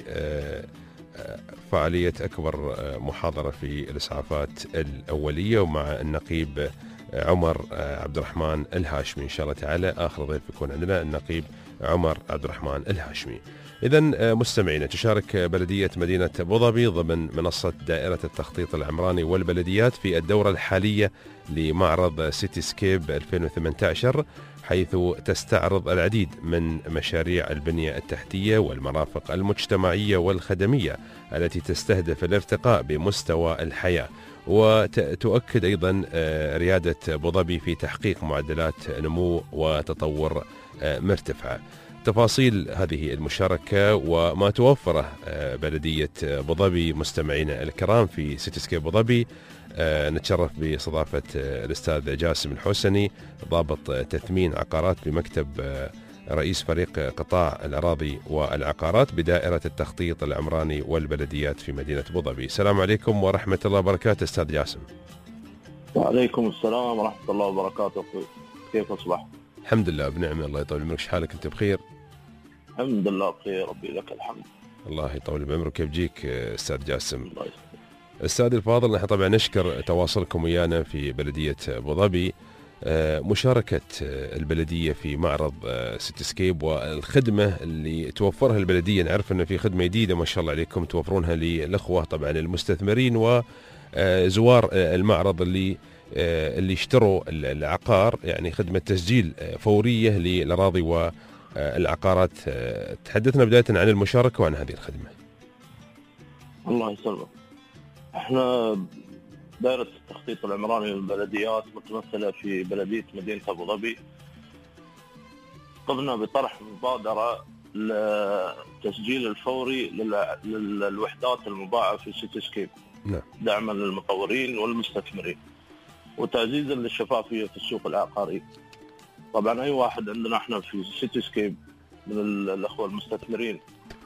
بفعالية أكبر محاضرة في الإسعافات الأولية ومع النقيب عمر عبد الرحمن الهاشمي إن شاء الله تعالى. آخر ضيف يكون عندنا النقيب عمر عبد الرحمن الهاشمي. إذن مستمعينا، تشارك بلدية مدينة أبو ظبي ضمن منصة دائرة التخطيط العمراني والبلديات في الدورة الحالية لمعرض سيتي سكيب 2018، حيث تستعرض العديد من مشاريع البنية التحتية والمرافق المجتمعية والخدمية التي تستهدف الارتقاء بمستوى الحياة، وتؤكد أيضا ريادة أبو ظبي في تحقيق معدلات نمو وتطور مرتفعة. تفاصيل هذه المشاركة وما توفره بلدية أبو ظبي مستمعينا الكرام في سيتي سكيب أبو ظبي نتشرف باستضافة الأستاذ جاسم الحسني ضابط تثمين عقارات بمكتب رئيس فريق قطاع الأراضي والعقارات بدائرة التخطيط العمراني والبلديات في مدينة أبوظبي. السلام عليكم ورحمة الله وبركاته أستاذ جاسم. وعليكم السلام ورحمة الله وبركاته. كيف أصبح؟ الحمد لله بنعمة، الله يطول عمرك. حالك أنت بخير؟ الحمد لله بخير، ربي لك الحمد. الله يطول بعمرك. كيف جيك أستاذ جاسم؟ الله يسلمك. أستاذ الفاضل، نحن طبعا نشكر تواصلكم ويانا في بلدية أبوظبي، مشاركة البلدية في معرض سيتيسكيب والخدمة اللي توفرها البلدية. نعرف أن في خدمة جديدة ما شاء الله عليكم توفرونها للأخوة طبعا المستثمرين وزوار المعرض اللي اشتروا العقار، يعني خدمة تسجيل فورية للأراضي والعقارات. تحدثنا بداية عن المشاركة وعن هذه الخدمة. الله يسلمك. احنا دائرة التخطيط العمراني للبلديات متمثلة في بلدية مدينة أبوظبي. قمنا بطرح مبادرة للتسجيل الفوري للوحدات المباعة في سيتيسكيب، دعما للمطورين والمستثمرين وتعزيزا للشفافية في السوق العقاري. طبعا أي واحد عندنا احنا في سيتيسكيب من الأخوة المستثمرين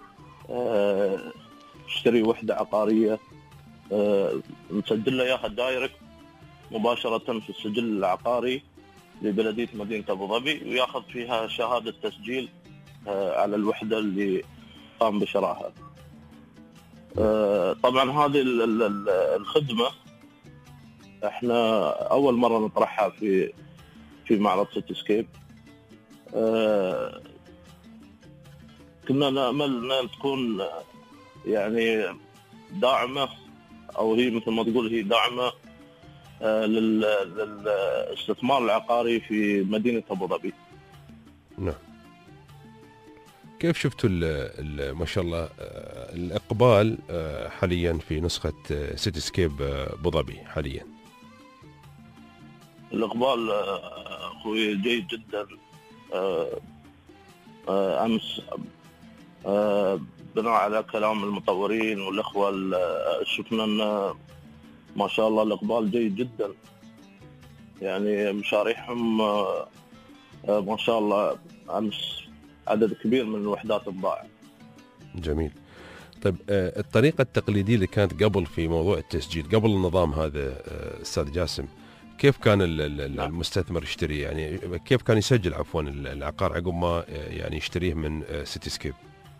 اشتري وحدة عقارية نسجل له اياها دايركت مباشرة في السجل العقاري لبلدية مدينة أبوظبي، وياخذ فيها شهادة تسجيل على الوحدة اللي قام بشرائها. طبعا هذه الخدمة احنا أول مرة نطرحها في معرض سيتيسكيب. كنا نأمل أن تكون يعني داعمة، أو هي مثل ما تقول هي داعمة للاستثمار العقاري في مدينة أبوظبي. نعم. كيف شفتوا ما شاء الله الإقبال حاليا في نسخة سيتيسكيب أبوظبي حاليا؟ الإقبال أخوي جيد جدا. أمس بناء على كلام المطورين والأخوة شفنا أن ما شاء الله الإقبال جيد جدا، يعني مشاريعهم ما شاء الله أمس عدد كبير من الوحدات انباع. جميل. طيب الطريقة التقليدية اللي كانت قبل في موضوع التسجيل، قبل النظام هذا أستاذ جاسم، كيف كان المستثمر يشتري، يعني كيف كان يسجل عفوا العقار عقب ما يعني يشتريه من سيتيسكيب؟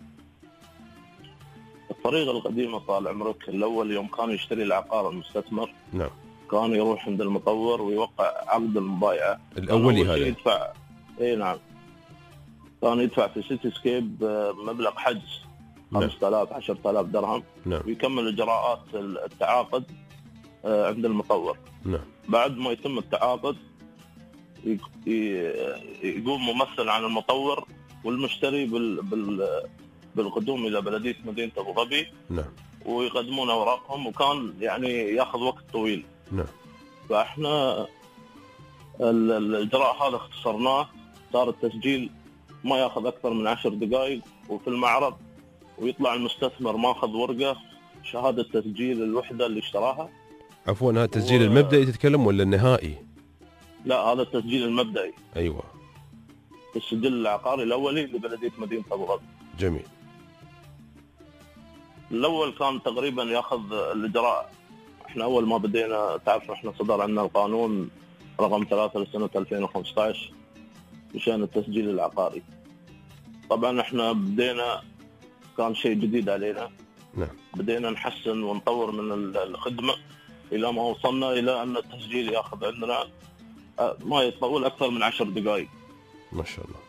الطريقة القديمة طال عمرك، الأول يوم كان يشتري العقار المستثمر نعم كان يروح عند المطور ويوقع عقد المبايعة الأولي هذا. يدفع نعم، كان يدفع في سيتيسكيب مبلغ حجز 5000 10000 درهم. نعم. ويكمل إجراءات التعاقد عند المطور. نعم. بعد ما يتم التعاقد يقوم ممثل عن المطور والمشتري بالقدوم إلى بلدية مدينة أبوظبي. نعم. ويقدمون أوراقهم، وكان يعني يأخذ وقت طويل. نعم. فإحنا الإجراء هذا اختصرناه، صار التسجيل ما يأخذ أكثر من 10 دقائق وفي المعرض، ويطلع المستثمر ماخذ ورقة شهادة تسجيل الوحدة اللي اشتراها. عفوا هذا التسجيل المبدئي تتكلم ولا النهائي؟ لا هذا التسجيل المبدئي. أيوة. السجل العقاري الأولي لبلدية مدينة أبوظبي. جميل. الأول كان تقريبا يأخذ الإجراء، احنا أول ما بدينا تعرف احنا صدر عندنا القانون رقم 3 لسنة 2015 بشأن التسجيل العقاري. طبعا احنا بدينا كان شيء جديد علينا. نعم. بدينا نحسن ونطور من الخدمة إلى ما وصلنا إلى أن التسجيل يأخذ عندنا ما يطول أكثر من 10 دقائق. ما شاء الله.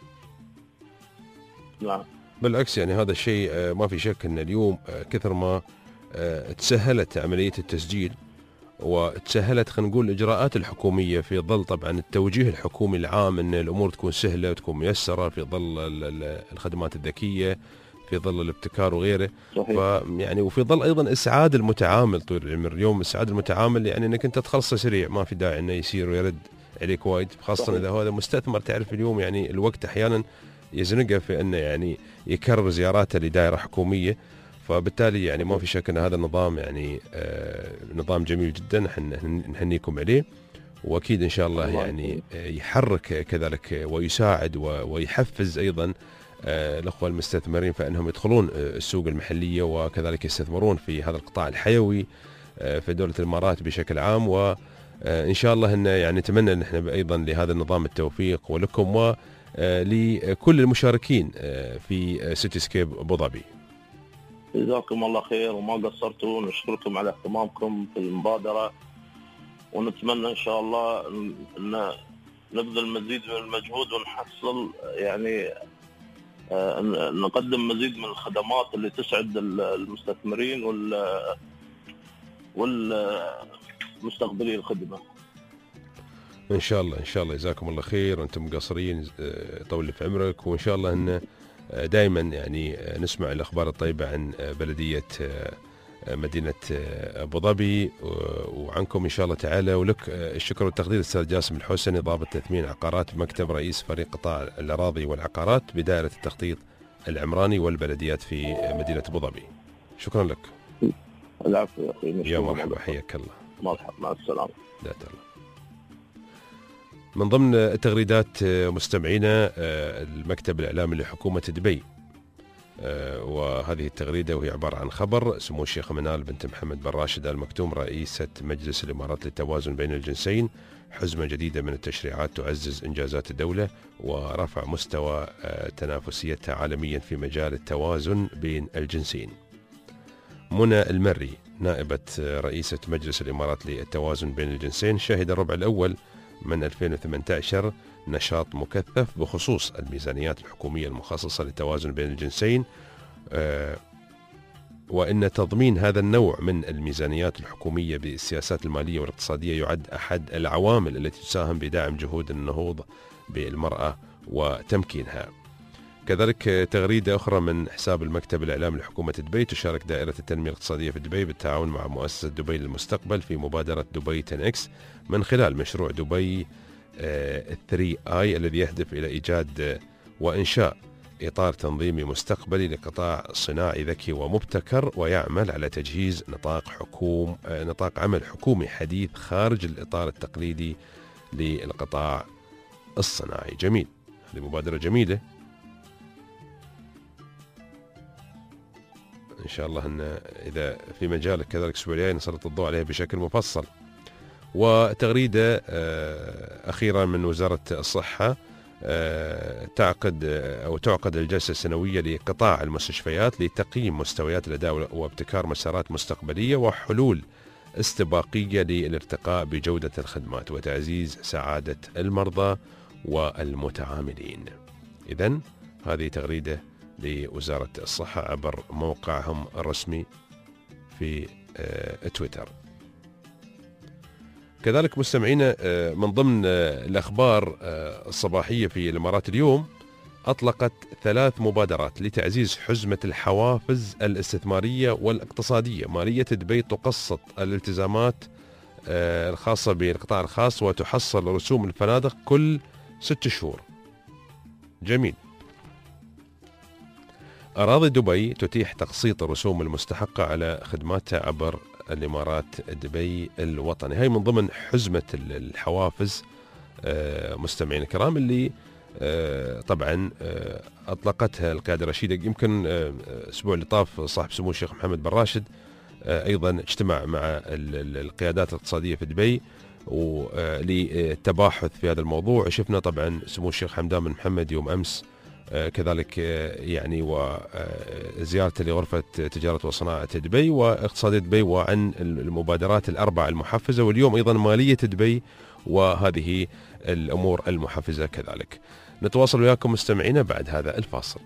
نعم. بالعكس يعني هذا الشيء ما في شك أن اليوم كثر ما تسهلت عملية التسجيل وتسهلت خلينا نقول الإجراءات الحكومية في ظل طبعا التوجيه الحكومي العام أن الأمور تكون سهلة وتكون ميسرة في ظل الخدمات الذكية، في ظل الابتكار وغيره. يعني وفي ظل أيضا إسعاد المتعامل طول العمر. اليوم إسعاد المتعامل يعني أنك أنت تخلصه سريع، ما في داعي أنه يصير ويرد عليك وايد، خاصة إذا هذا مستثمر. تعرف اليوم يعني الوقت أحيانا يزنقه في أنه يعني يكرر زياراته لدائرة حكومية، فبالتالي يعني ما في شك أن هذا النظام يعني نظام جميل جدا، نحنيكم عليه. واكيد ان شاء الله يعني يحرك كذلك ويساعد ويحفز ايضا الاخوه المستثمرين فانهم يدخلون السوق المحليه وكذلك يستثمرون في هذا القطاع الحيوي في دوله الامارات بشكل عام. وان شاء الله ان يعني نتمنى ان احنا ايضا لهذا النظام التوفيق ولكم ولكل المشاركين في سيتي سكيب ابو ظبي. جزاكم الله خير وما قصرتوا، نشكركم على اهتمامكم في المبادره، ونتمنى ان شاء الله ان نبذل مزيد من المجهود ونحصل يعني نقدم مزيد من الخدمات اللي تسعد المستثمرين والمستقبلي الخدمه. ان شاء الله ان شاء الله. جزاكم الله خير وانتم مقصرين، طول في عمرك، وان شاء الله ان دائما يعني نسمع الاخبار الطيبه عن بلديه مدينه ابو ظبي وعنكم ان شاء الله تعالى. ولك الشكر والتقدير استاذ جاسم الحسني، ضابط تثمين عقارات بمكتب رئيس فريق قطاع الاراضي والعقارات بدائره التخطيط العمراني والبلديات في مدينه ابو ظبي. شكرا لك. العفو يا اخي. يا مرحبا، حياك الله. مرحبا، مع السلامه. لا الله. من ضمن التغريدات مستمعينا المكتب الإعلامي لحكومة دبي، وهذه التغريدة وهي عبارة عن خبر: سمو الشيخ منال بنت محمد بن راشد آل مكتوم رئيسة مجلس الإمارات للتوازن بين الجنسين، حزمة جديدة من التشريعات تعزز إنجازات الدولة ورفع مستوى تنافسيتها عالميا في مجال التوازن بين الجنسين. منى المري نائبة رئيسة مجلس الإمارات للتوازن بين الجنسين شهد الربع الأول من 2018 نشاط مكثف بخصوص الميزانيات الحكومية المخصصة للتوازن بين الجنسين، وإن تضمين هذا النوع من الميزانيات الحكومية بالسياسات المالية والاقتصادية يعد أحد العوامل التي تساهم بدعم جهود النهوض بالمرأة وتمكينها. كذلك تغريدة أخرى من حساب المكتب الإعلامي لحكومة دبي: تشارك دائرة التنمية الاقتصادية في دبي بالتعاون مع مؤسسة دبي للمستقبل في مبادرة دبي 10X من خلال مشروع دبي 3I الذي يهدف إلى إيجاد وإنشاء إطار تنظيمي مستقبلي لقطاع صناعي ذكي ومبتكر، ويعمل على تجهيز نطاق عمل حكومي حديث خارج الإطار التقليدي للقطاع الصناعي. جميل، هذه مبادرة جميلة إن شاء الله أن إذا في مجالك كذلك الأسبوع الجاي نسلط الضوء عليها بشكل مفصل. وتغريدة أخيرا من وزارة الصحة: تعقد الجلسة السنوية لقطاع المستشفيات لتقييم مستويات الأداء وابتكار مسارات مستقبلية وحلول استباقية للارتقاء بجودة الخدمات وتعزيز سعادة المرضى والمتعاملين. إذن هذه تغريدة لوزارة الصحة عبر موقعهم الرسمي في تويتر. كذلك مستمعينا من ضمن الأخبار الصباحية في الإمارات اليوم، أطلقت 3 مبادرات لتعزيز حزمة الحوافز الاستثمارية والاقتصادية. مالية دبي تقسط الالتزامات الخاصة بالقطاع الخاص وتحصل رسوم الفنادق كل 6 شهور. جميل. أراضي دبي تتيح تقسيط الرسوم المستحقة على خدماتها عبر الإمارات دبي الوطني. هاي من ضمن حزمة الحوافز مستمعين الكرام اللي طبعا أطلقتها القيادة الرشيدة. يمكن الأسبوع اللي طاف صاحب سمو الشيخ محمد بن راشد أيضا اجتمع مع القيادات الاقتصادية في دبي للتباحث في هذا الموضوع. شفنا طبعا سمو الشيخ حمدان بن محمد يوم أمس كذلك يعني وزيارته لغرفة تجارة وصناعة دبي واقتصادية دبي وعن المبادرات ال4 المحفزة، واليوم أيضا مالية دبي وهذه الأمور المحفزة كذلك. نتواصل وياكم مستمعينا بعد هذا الفاصل.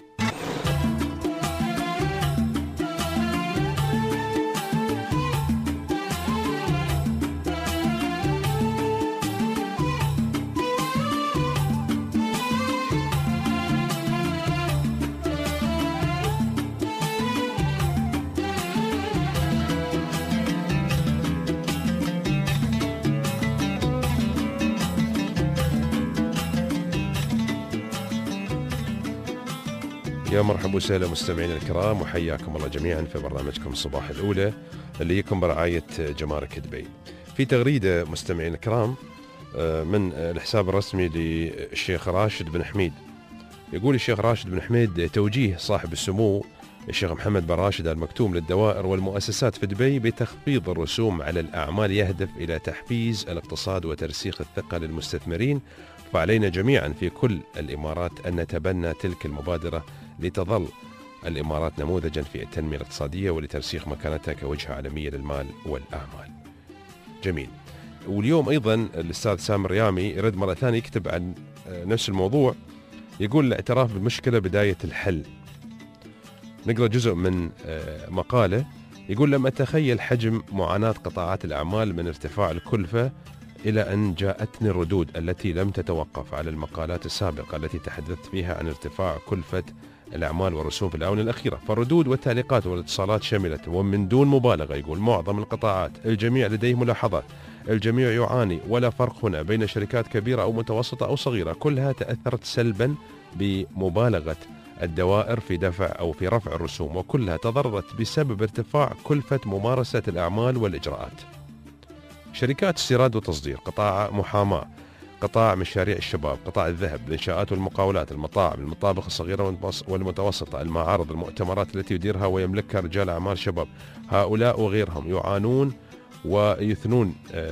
يا مرحبا وسهلا مستمعينا الكرام، وحياكم الله جميعا في برنامجكم الصباح الأولى اللي يكون برعاية جمارك دبي. في تغريدة مستمعين الكرام من الحساب الرسمي للشيخ راشد بن حميد. يقول الشيخ راشد بن حميد: توجيه صاحب السمو الشيخ محمد بن راشد آل مكتوم للدوائر والمؤسسات في دبي بتخفيض الرسوم على الأعمال يهدف إلى تحفيز الاقتصاد وترسيخ الثقة للمستثمرين، فعلينا جميعا في كل الإمارات أن نتبنى تلك المبادرة لتظل الإمارات نموذجا في التنمية الاقتصادية ولترسيخ مكانتها كوجهة عالمية للمال والأعمال. جميل. واليوم أيضا الأستاذ سامر ريامي يرد مرة ثانية يكتب عن نفس الموضوع، يقول: الاعتراف بالمشكلة بداية الحل. نقرأ جزء من مقالة. يقول: لم أتخيل حجم معاناة قطاعات الأعمال من ارتفاع الكلفة إلى أن جاءتني الردود التي لم تتوقف على المقالات السابقة التي تحدثت فيها عن ارتفاع كلفة الأعمال والرسوم في الآونة الأخيرة. فالردود والتعليقات والاتصالات شملت، ومن دون مبالغة، يقول معظم القطاعات، الجميع لديه ملاحظات، الجميع يعاني، ولا فرق هنا بين شركات كبيرة أو متوسطة أو صغيرة، كلها تأثرت سلبا بمبالغة الدوائر في دفع أو في رفع الرسوم، وكلها تضررت بسبب ارتفاع كلفة ممارسة الأعمال والإجراءات. شركات استيراد وتصدير، قطاع محاماة، قطاع مشاريع الشباب، قطاع الذهب، الإنشاءات والمقاولات، المطاعم، المطابخ الصغيرة والمتوسطة، المعارض، المؤتمرات التي يديرها ويملكها رجال أعمال شباب، هؤلاء وغيرهم يعانون ويثنون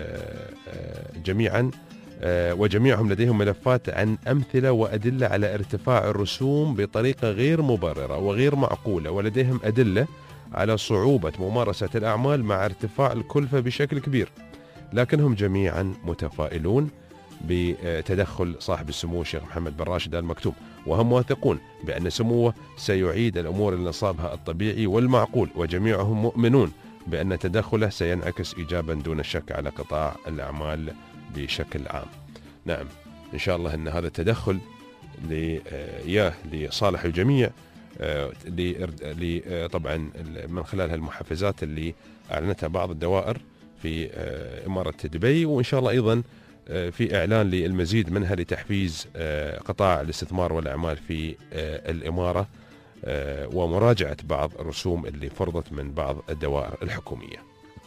جميعا، وجميعهم لديهم ملفات عن أمثلة وأدلة على ارتفاع الرسوم بطريقة غير مبررة وغير معقولة، ولديهم أدلة على صعوبة ممارسة الأعمال مع ارتفاع الكلفة بشكل كبير، لكنهم جميعا متفائلون بتدخل صاحب السمو الشيخ محمد بن راشد آل مكتوم، وهم واثقون بأن سموه سيعيد الأمور لنصابها الطبيعي والمعقول، وجميعهم مؤمنون بأن تدخله سينعكس إيجابا دون شك على قطاع الأعمال بشكل عام. نعم، إن شاء الله أن هذا التدخل لصالح الجميع، طبعا من خلال هالمحفزات اللي أعلنتها بعض الدوائر في إمارة دبي، وإن شاء الله أيضا في إعلان للمزيد منها لتحفيز قطاع الاستثمار والأعمال في الإمارة، ومراجعة بعض الرسوم اللي فرضت من بعض الدوائر الحكومية.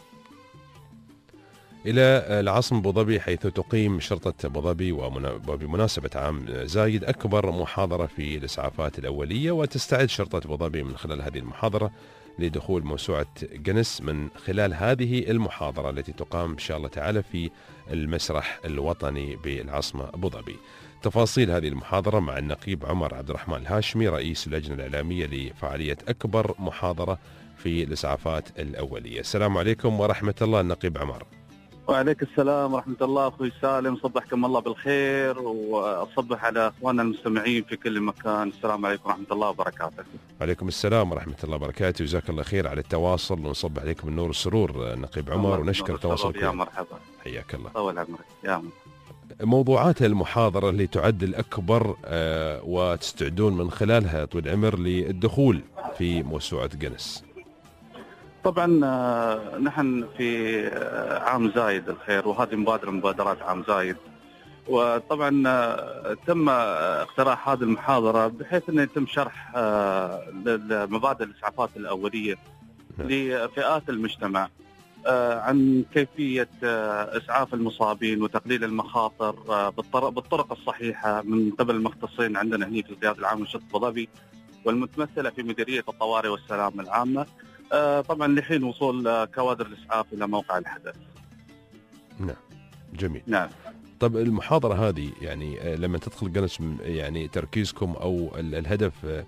إلى العاصمة أبو ظبي، حيث تقيم شرطة أبو ظبي وبمناسبة عام زايد أكبر محاضرة في الإسعافات الأولية، وتستعد شرطة أبو ظبي من خلال هذه المحاضرة لدخول موسوعة جينيس من خلال هذه المحاضرة التي تقام إن شاء الله تعالى في المسرح الوطني بالعاصمة أبو ظبي. تفاصيل هذه المحاضرة مع النقيب عمر عبد الرحمن الهاشمي، رئيس اللجنة الإعلامية لفعالية أكبر محاضرة في الإسعافات الأولية. السلام عليكم ورحمة الله النقيب عمر. وعليك السلام ورحمة الله أخوي سالم، صبحكم الله بالخير، وأصبح على أخواننا المستمعين في كل مكان. السلام عليكم ورحمة الله وبركاته. وعليكم السلام ورحمة الله وبركاته، جزاك الله خير على التواصل، ونصبح عليكم النور والسرور نقيب عمر، ونشكر تواصلكم. يا مرحبا، حياك الله. طول عمرك يا مرحبا. موضوعات المحاضرة اللي تعد الأكبر وتستعدون من خلالها طول عمر للدخول في موسوعة جينيس. طبعا نحن في عام زايد الخير، وهذه مبادرة من مبادرات عام زايد، وطبعا تم اقتراح هذه المحاضرة بحيث أن يتم شرح مبادئ الإسعافات الأولية لفئات المجتمع عن كيفية إسعاف المصابين وتقليل المخاطر بالطرق الصحيحة من قبل المختصين عندنا هنا في القيادة العامة لشرطة أبو ظبي، والمتمثلة في مديرية الطوارئ والسلامة العامة، طبعا لحين وصول كوادر الإسعاف إلى موقع الحدث. نعم، جميل. نعم. طب المحاضرة هذه يعني لما تدخل جينيس، يعني تركيزكم أو الهدف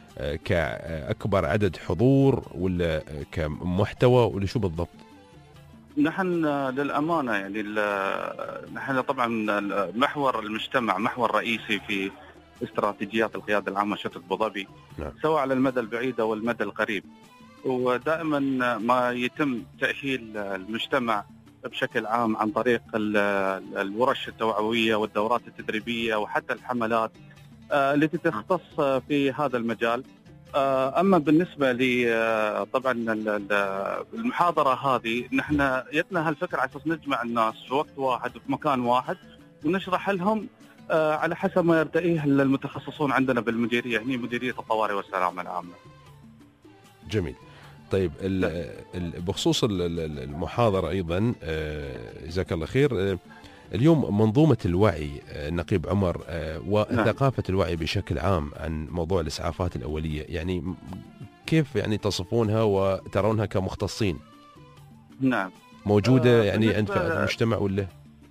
كأكبر عدد حضور ولا كمحتوى ولا شو بالضبط؟ نحن للأمانة يعني نحن طبعا محور المجتمع محور رئيسي في استراتيجيات القيادة العامة لشرطة أبو ظبي، نعم. سواء على المدى البعيد أو المدى القريب، ودائما ما يتم تأهيل المجتمع بشكل عام عن طريق الورش التوعوية والدورات التدريبية وحتى الحملات التي تختص في هذا المجال. أما بالنسبة لي طبعا المحاضرة هذه، نحن جتنا هالفكرة على أساس نجمع الناس في وقت واحد وفي مكان واحد، ونشرح لهم على حسب ما يرتئيه المتخصصون عندنا بالمديرية، هني مديرية الطوارئ والسلامة العامة. جميل. طيب بخصوص المحاضرة أيضا جزاك الله خير، اليوم منظومة الوعي النقيب عمر وثقافة الوعي بشكل عام عن موضوع الإسعافات الأولية، يعني كيف يعني تصفونها وترونها كمختصين؟ نعم. موجودة يعني عند المجتمع ولا؟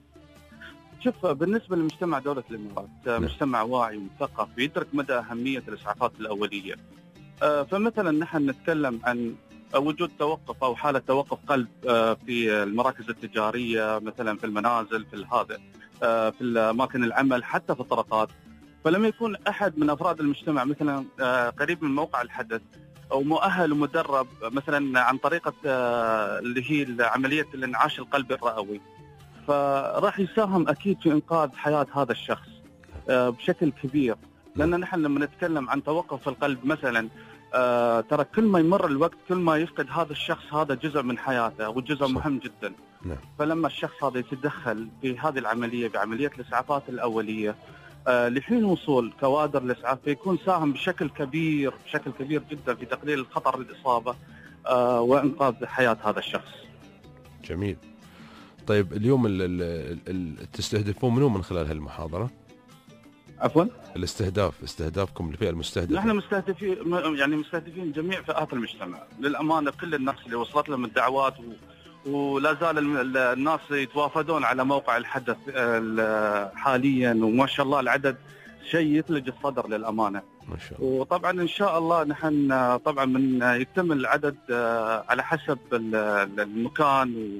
شوف، بالنسبة لمجتمع دولة الإمارات مجتمع واعي ومثقف يدرك مدى أهمية الإسعافات الأولية. فمثلا نحن نتكلم عن وجود توقف أو حالة توقف قلب في المراكز التجارية، مثلا في المنازل، في هذا في أماكن العمل، حتى في الطرقات. فلما يكون أحد من أفراد المجتمع مثلا قريب من موقع الحدث أو مؤهل ومدرب مثلا عن طريقة اللي هي عملية الانعاش القلبي الرئوي، فراح يساهم أكيد في إنقاذ حياة هذا الشخص بشكل كبير. لأن نحن لما نتكلم عن توقف القلب مثلا ترى كل ما يمر الوقت كل ما يفقد هذا الشخص هذا جزء من حياته، وجزء مهم جدا. فلما الشخص هذا يتدخل في هذه العملية بعملية الإسعافات الأولية لحين وصول كوادر الإسعاف، يكون ساهم بشكل كبير جدا في تقليل الخطر الإصابة وإنقاذ حياة هذا الشخص. جميل. طيب اليوم تستهدفون منو من خلال هالمحاضرة؟ عفوا؟ استهدافكم للفئة المستهدفة. نحن مستهدفين جميع فئات المجتمع للأمانة. كل الناس اللي وصلت لهم الدعوات ولا زال الناس يتوافدون على موقع الحدث حاليا، وما شاء الله العدد شيء يثلج الصدر للأمانة. ما شاء الله. وطبعا إن شاء الله نحن طبعا من يكتمل العدد على حسب المكان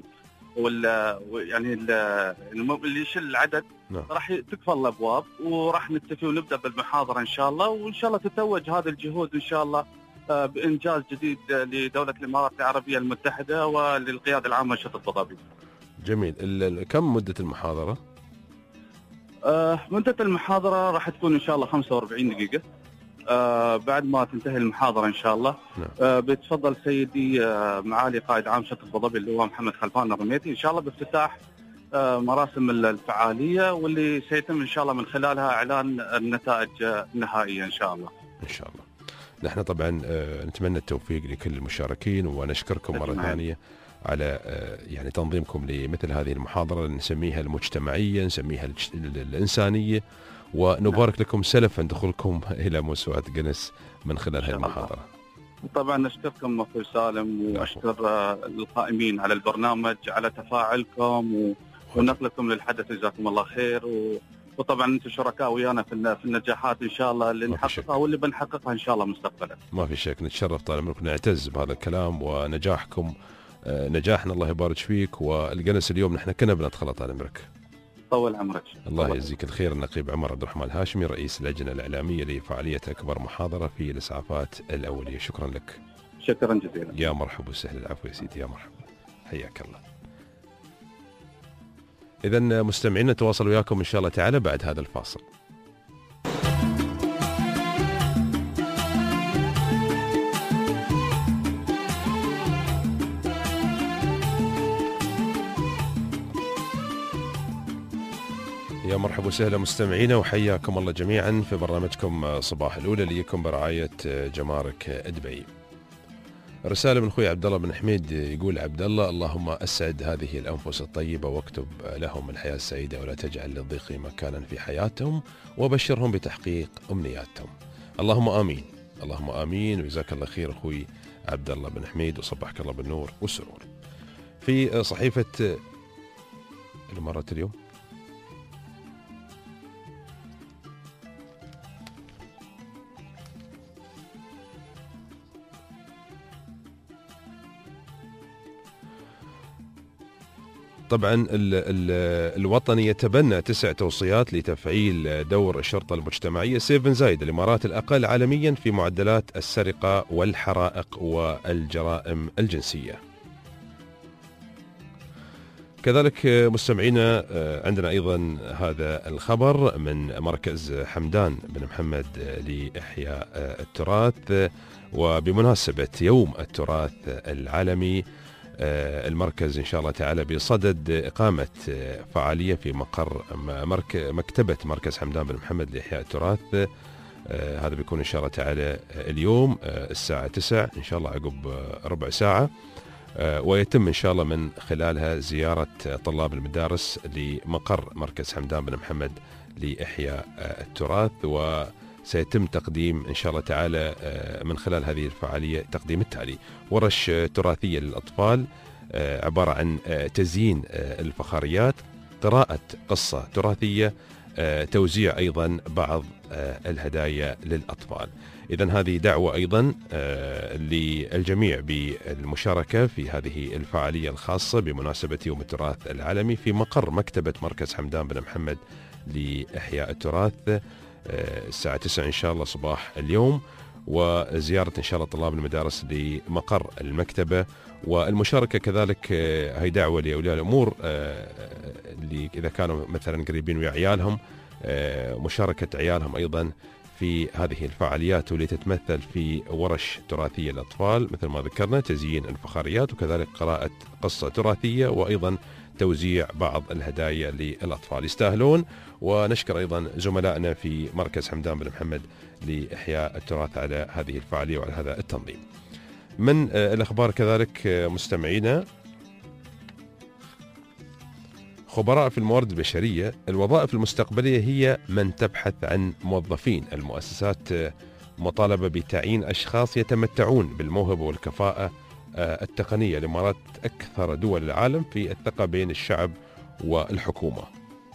يعني اللي يشيل العدد. راح تكفى الابواب وراح نكتفي ونبدا بالمحاضره ان شاء الله، وان شاء الله تتوج هذه الجهود ان شاء الله بانجاز جديد لدوله الامارات العربيه المتحده وللقياده العامه لشرطه ابو ظبي. جميل. كم مده المحاضره؟ مده المحاضره راح تكون ان شاء الله 45 دقيقه. بعد ما تنتهي المحاضرة إن شاء الله بيتفضل سيدي معالي قائد عام شرطة أبو ظبي اللي هو محمد خلفان الرميتي إن شاء الله بافتتاح مراسم الفعالية، واللي سيتم إن شاء الله من خلالها إعلان النتائج النهائية إن شاء الله. إن شاء الله. نحن طبعا نتمنى التوفيق لكل المشاركين، ونشكركم مرة ثانية على يعني تنظيمكم لمثل هذه المحاضرة، نسميها المجتمعية، نسميها الإنسانية، ونبارك لكم سلفا دخولكم إلى موسوعة جينيس من خلال هذه المحاضرة. طبعا نشكركم أخوي سالم، وأشكر القائمين على البرنامج على تفاعلكم ونقلكم للحدث، جزاكم الله خير. وطبعا أنتم شركاء ويانا في النجاحات إن شاء الله اللي نحققها واللي بنحققها إن شاء الله مستقبلا. ما في شك، نتشرف طال عمرك، نعتز بهذا الكلام ونجاحكم نجاحنا الله يبارك فيك. والجنس اليوم نحن كنا بندخله طال عمرك. طول عمرك. الله يجزيك الخير. النقيب عمر عبد الرحمن الهاشمي رئيس اللجنة الإعلامية لفعالية أكبر محاضرة في الإسعافات الأولية. شكرا لك. شكرا جزيلا. يا مرحبا وسهلا. العفو يا سيدي، يا مرحبا، حياك الله. إذن مستمعينا نتواصل وياكم إن شاء الله تعالى بعد هذا الفاصل. يا مرحبا وسهلا مستمعينا، وحياكم الله جميعا في برنامجكم صباح الأولى ليكم برعاية جمارك دبي. رسالة من أخوي عبد الله بن حميد، يقول عبد الله: اللهم أسعد هذه الأنفس الطيبة واكتب لهم الحياة السعيدة ولا تجعل للضيق مكانا في حياتهم وبشرهم بتحقيق أمنياتهم. اللهم آمين، اللهم آمين. وجزاك الله خير أخوي عبد الله بن حميد، وصبحك الله بالنور والسرور. في صحيفة الإمارات اليوم طبعا الوطني يتبنى 9 توصيات لتفعيل دور الشرطة المجتمعية. سيف بن زايد: الإمارات الأقل عالميا في معدلات السرقة والحرائق والجرائم الجنسية. كذلك مستمعينا عندنا أيضا هذا الخبر من مركز حمدان بن محمد لإحياء التراث، وبمناسبة يوم التراث العالمي المركز إن شاء الله تعالى بصدد إقامة فعالية في مقر مكتبة مركز حمدان بن محمد لإحياء التراث هذا بيكون إن شاء الله تعالى اليوم الساعة 9 إن شاء الله عقب ربع ساعة. ويتم إن شاء الله من خلالها زيارة طلاب المدارس لمقر مركز حمدان بن محمد لإحياء التراث، وسيتم تقديم إن شاء الله تعالى من خلال هذه الفعالية تقديم التالي: ورش تراثية للأطفال عبارة عن تزيين الفخاريات، قراءة قصة تراثية، توزيع أيضا بعض الهدايا للأطفال. إذن هذه دعوة أيضا للجميع بالمشاركة في هذه الفعالية الخاصة بمناسبة يوم التراث العالمي في مقر مكتبة مركز حمدان بن محمد لإحياء التراث الساعة 9 إن شاء الله صباح اليوم، وزيارة إن شاء الله طلاب المدارس لمقر المكتبة. والمشاركة كذلك هي دعوة لأولياء الأمور اللي إذا كانوا مثلا قريبين ويا عيالهم، مشاركة عيالهم أيضا في هذه الفعاليات، واللي تتمثل في ورش تراثية للأطفال مثل ما ذكرنا، تزيين الفخاريات، وكذلك قراءة قصة تراثية، وأيضا توزيع بعض الهدايا للأطفال. يستاهلون. ونشكر أيضا زملائنا في مركز حمدان بن محمد لإحياء التراث على هذه الفعالية وعلى هذا التنظيم. من الأخبار كذلك مستمعينا، خبراء في الموارد البشرية: الوظائف المستقبلية هي من تبحث عن موظفين. المؤسسات مطالبة بتعيين أشخاص يتمتعون بالموهبة والكفاءة التقنية. الإمارات أكثر دول العالم في الثقة بين الشعب والحكومة.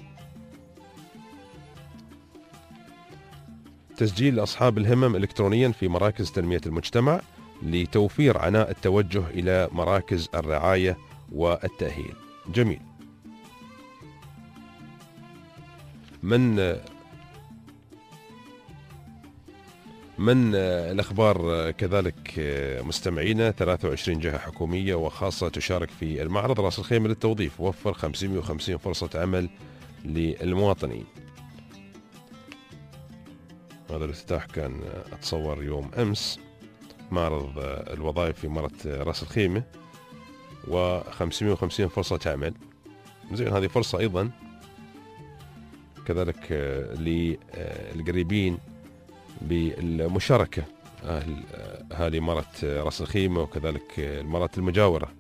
تسجيل أصحاب الهمم إلكترونيا في مراكز تنمية المجتمع لتوفير عناء التوجه إلى مراكز الرعاية والتأهيل. جميل. من الأخبار كذلك مستمعينا، 23 جهة حكومية وخاصة تشارك في المعرض. رأس الخيمة للتوظيف وفر 550 فرصة عمل للمواطنين. هذا الافتتاح كان أتصور يوم أمس، معرض الوظائف في مرة رأس الخيمة، و550 فرصة عمل. زين، هذه فرصة أيضا كذلك للقريبين بالمشاركة، أهالي مرة رأس الخيمة وكذلك المرات المجاورة.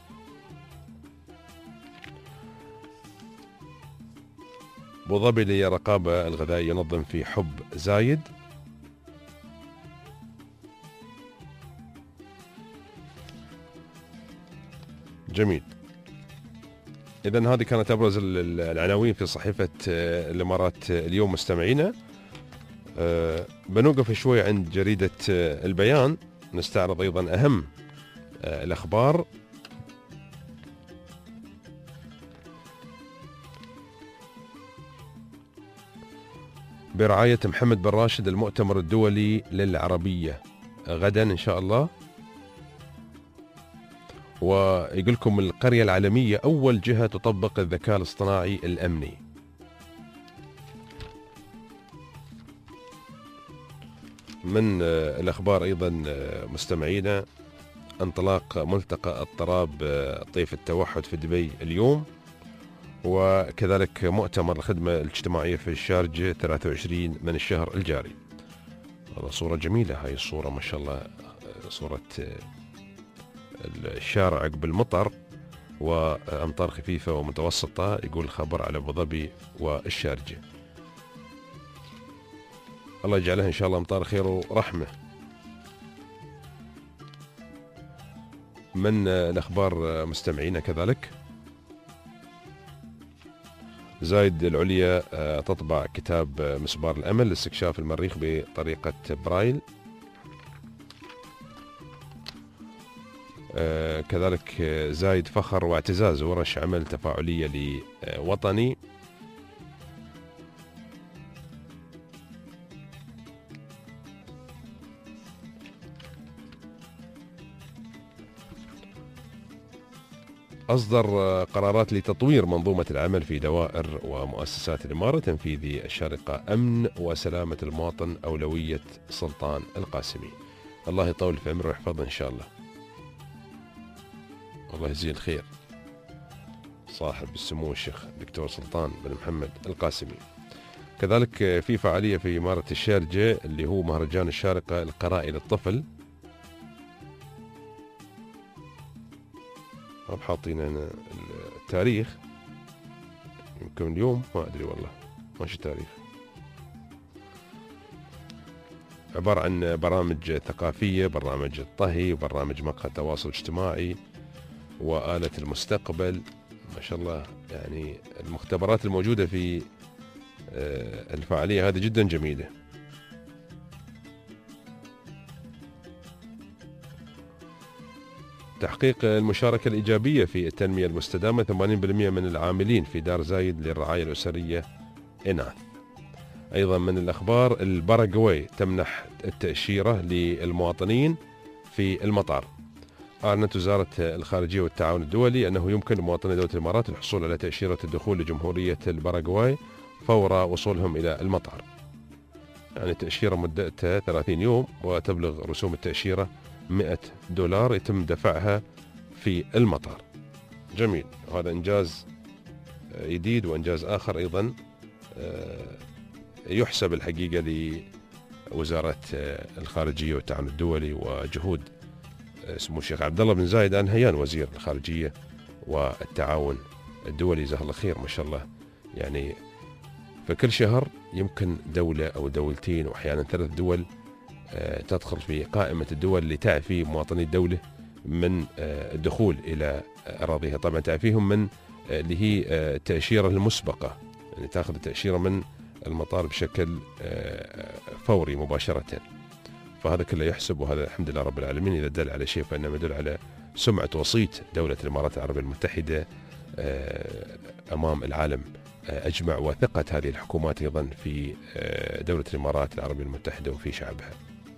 أبو ظبي للرقابة الغذائية ينظم في حب زايد. جميل. إذن هذه كانت أبرز العناوين في صحيفة الإمارات اليوم مستمعينا. بنوقف شوي عند جريدة البيان، نستعرض أيضا أهم الأخبار. برعاية محمد بن راشد المؤتمر الدولي للعربية غدا إن شاء الله. ويقول لكم القرية العالمية أول جهة تطبق الذكاء الاصطناعي الأمني. من الأخبار أيضا مستمعينا، انطلاق ملتقى الطراب طيف التوحد في دبي اليوم، وكذلك مؤتمر الخدمة الاجتماعية في الشارجة 23 من الشهر الجاري. والله صورة جميلة هاي الصورة ما شاء الله، صورة الشارع عقب المطر وأمطار خفيفة ومتوسطة. يقول الخبر على أبو ظبي والشارجة. الله يجعلها إن شاء الله أمطار خير ورحمة. من الأخبار مستمعينا كذلك، زايد العليا تطبع كتاب مسبار الأمل لاستكشاف المريخ بطريقة برايل. كذلك زايد فخر واعتزاز ورش عمل تفاعلية لوطني. أصدر قرارات لتطوير منظومة العمل في دوائر ومؤسسات الإمارة. تنفيذي الشارقة أمن وسلامة المواطن أولوية سلطان القاسمي. الله يطول في عمره ويحفظه إن شاء الله. الله يجزيه الخير صاحب السمو الشيخ دكتور سلطان بن محمد القاسمي. كذلك في فعالية في إمارة الشارجة اللي هو مهرجان الشارقة القرائي للطفل. ما بحاطين أنا التاريخ، يمكن اليوم، ما أدري والله ماشي تاريخ. عبارة عن برامج ثقافية، برامج الطهي، وبرامج مقهى تواصل اجتماعي، وآلة المستقبل. ما شاء الله، يعني المختبرات الموجودة في الفعالية هذه جدا جميلة. تحقيق المشاركة الإيجابية في التنمية المستدامة، 80% من العاملين في دار زايد للرعاية الأسرية إناث. أيضا من الأخبار، الباراغواي تمنح التأشيرة للمواطنين في المطار. أعلنت وزارة الخارجية والتعاون الدولي أنه يمكن لمواطني دولة الإمارات الحصول على تأشيرة الدخول لجمهورية الباراغواي فور وصولهم إلى المطار. يعني تأشيرة مدتها 30 يوم، وتبلغ رسوم التأشيرة $100 يتم دفعها في المطار. جميل، هذا إنجاز جديد وإنجاز آخر أيضا يحسب الحقيقة لوزارة الخارجية والتعاون الدولي وجهود سمو الشيخ عبد الله بن زايد آل نهيان وزير الخارجية والتعاون الدولي، جزاه الله خير. ما شاء الله، يعني فكل شهر يمكن دولة أو دولتين وأحيانا 3 دول تدخل في قائمة الدول اللي تعفي مواطني الدولة من الدخول إلى أراضيها. طبعا تعفيهم من اللي هي التأشيرة المسبقة، يعني تأخذ التأشيرة من المطار بشكل فوري مباشرة. فهذا كله يحسب، وهذا الحمد لله رب العالمين. إذا دل على شيء فإنما يدل على سمعة وصيت دولة الإمارات العربية المتحدة أمام العالم أجمع، وثقة هذه الحكومات أيضا في دولة الإمارات العربية المتحدة وفي شعبها.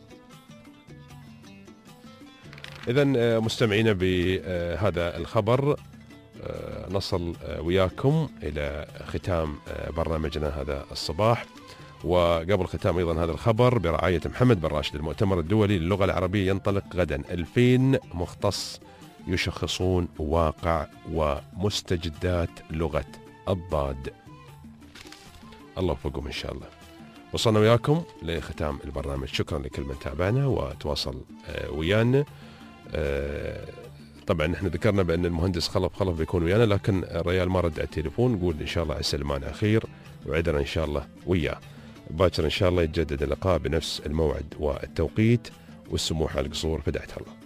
إذن مستمعين بهذا الخبر نصل وياكم إلى ختام برنامجنا هذا الصباح. وقبل ختام أيضا هذا الخبر، برعاية محمد بن راشد، المؤتمر الدولي للغة العربية ينطلق غدا. 2000 مختص يشخصون واقع ومستجدات لغة الضاد. الله يوفقكم إن شاء الله. وصلنا وياكم لختام البرنامج. شكرا لكل من تابعنا وتواصل ويانا. طبعا نحن ذكرنا بأن المهندس خلف بيكون ويانا، لكن الريال ما رد على التليفون. نقول إن شاء الله عسى المانع خير، وعدنا إن شاء الله وياه. باكر إن شاء الله يتجدد اللقاء بنفس الموعد والتوقيت. والسموحة القصور، فدعت الله.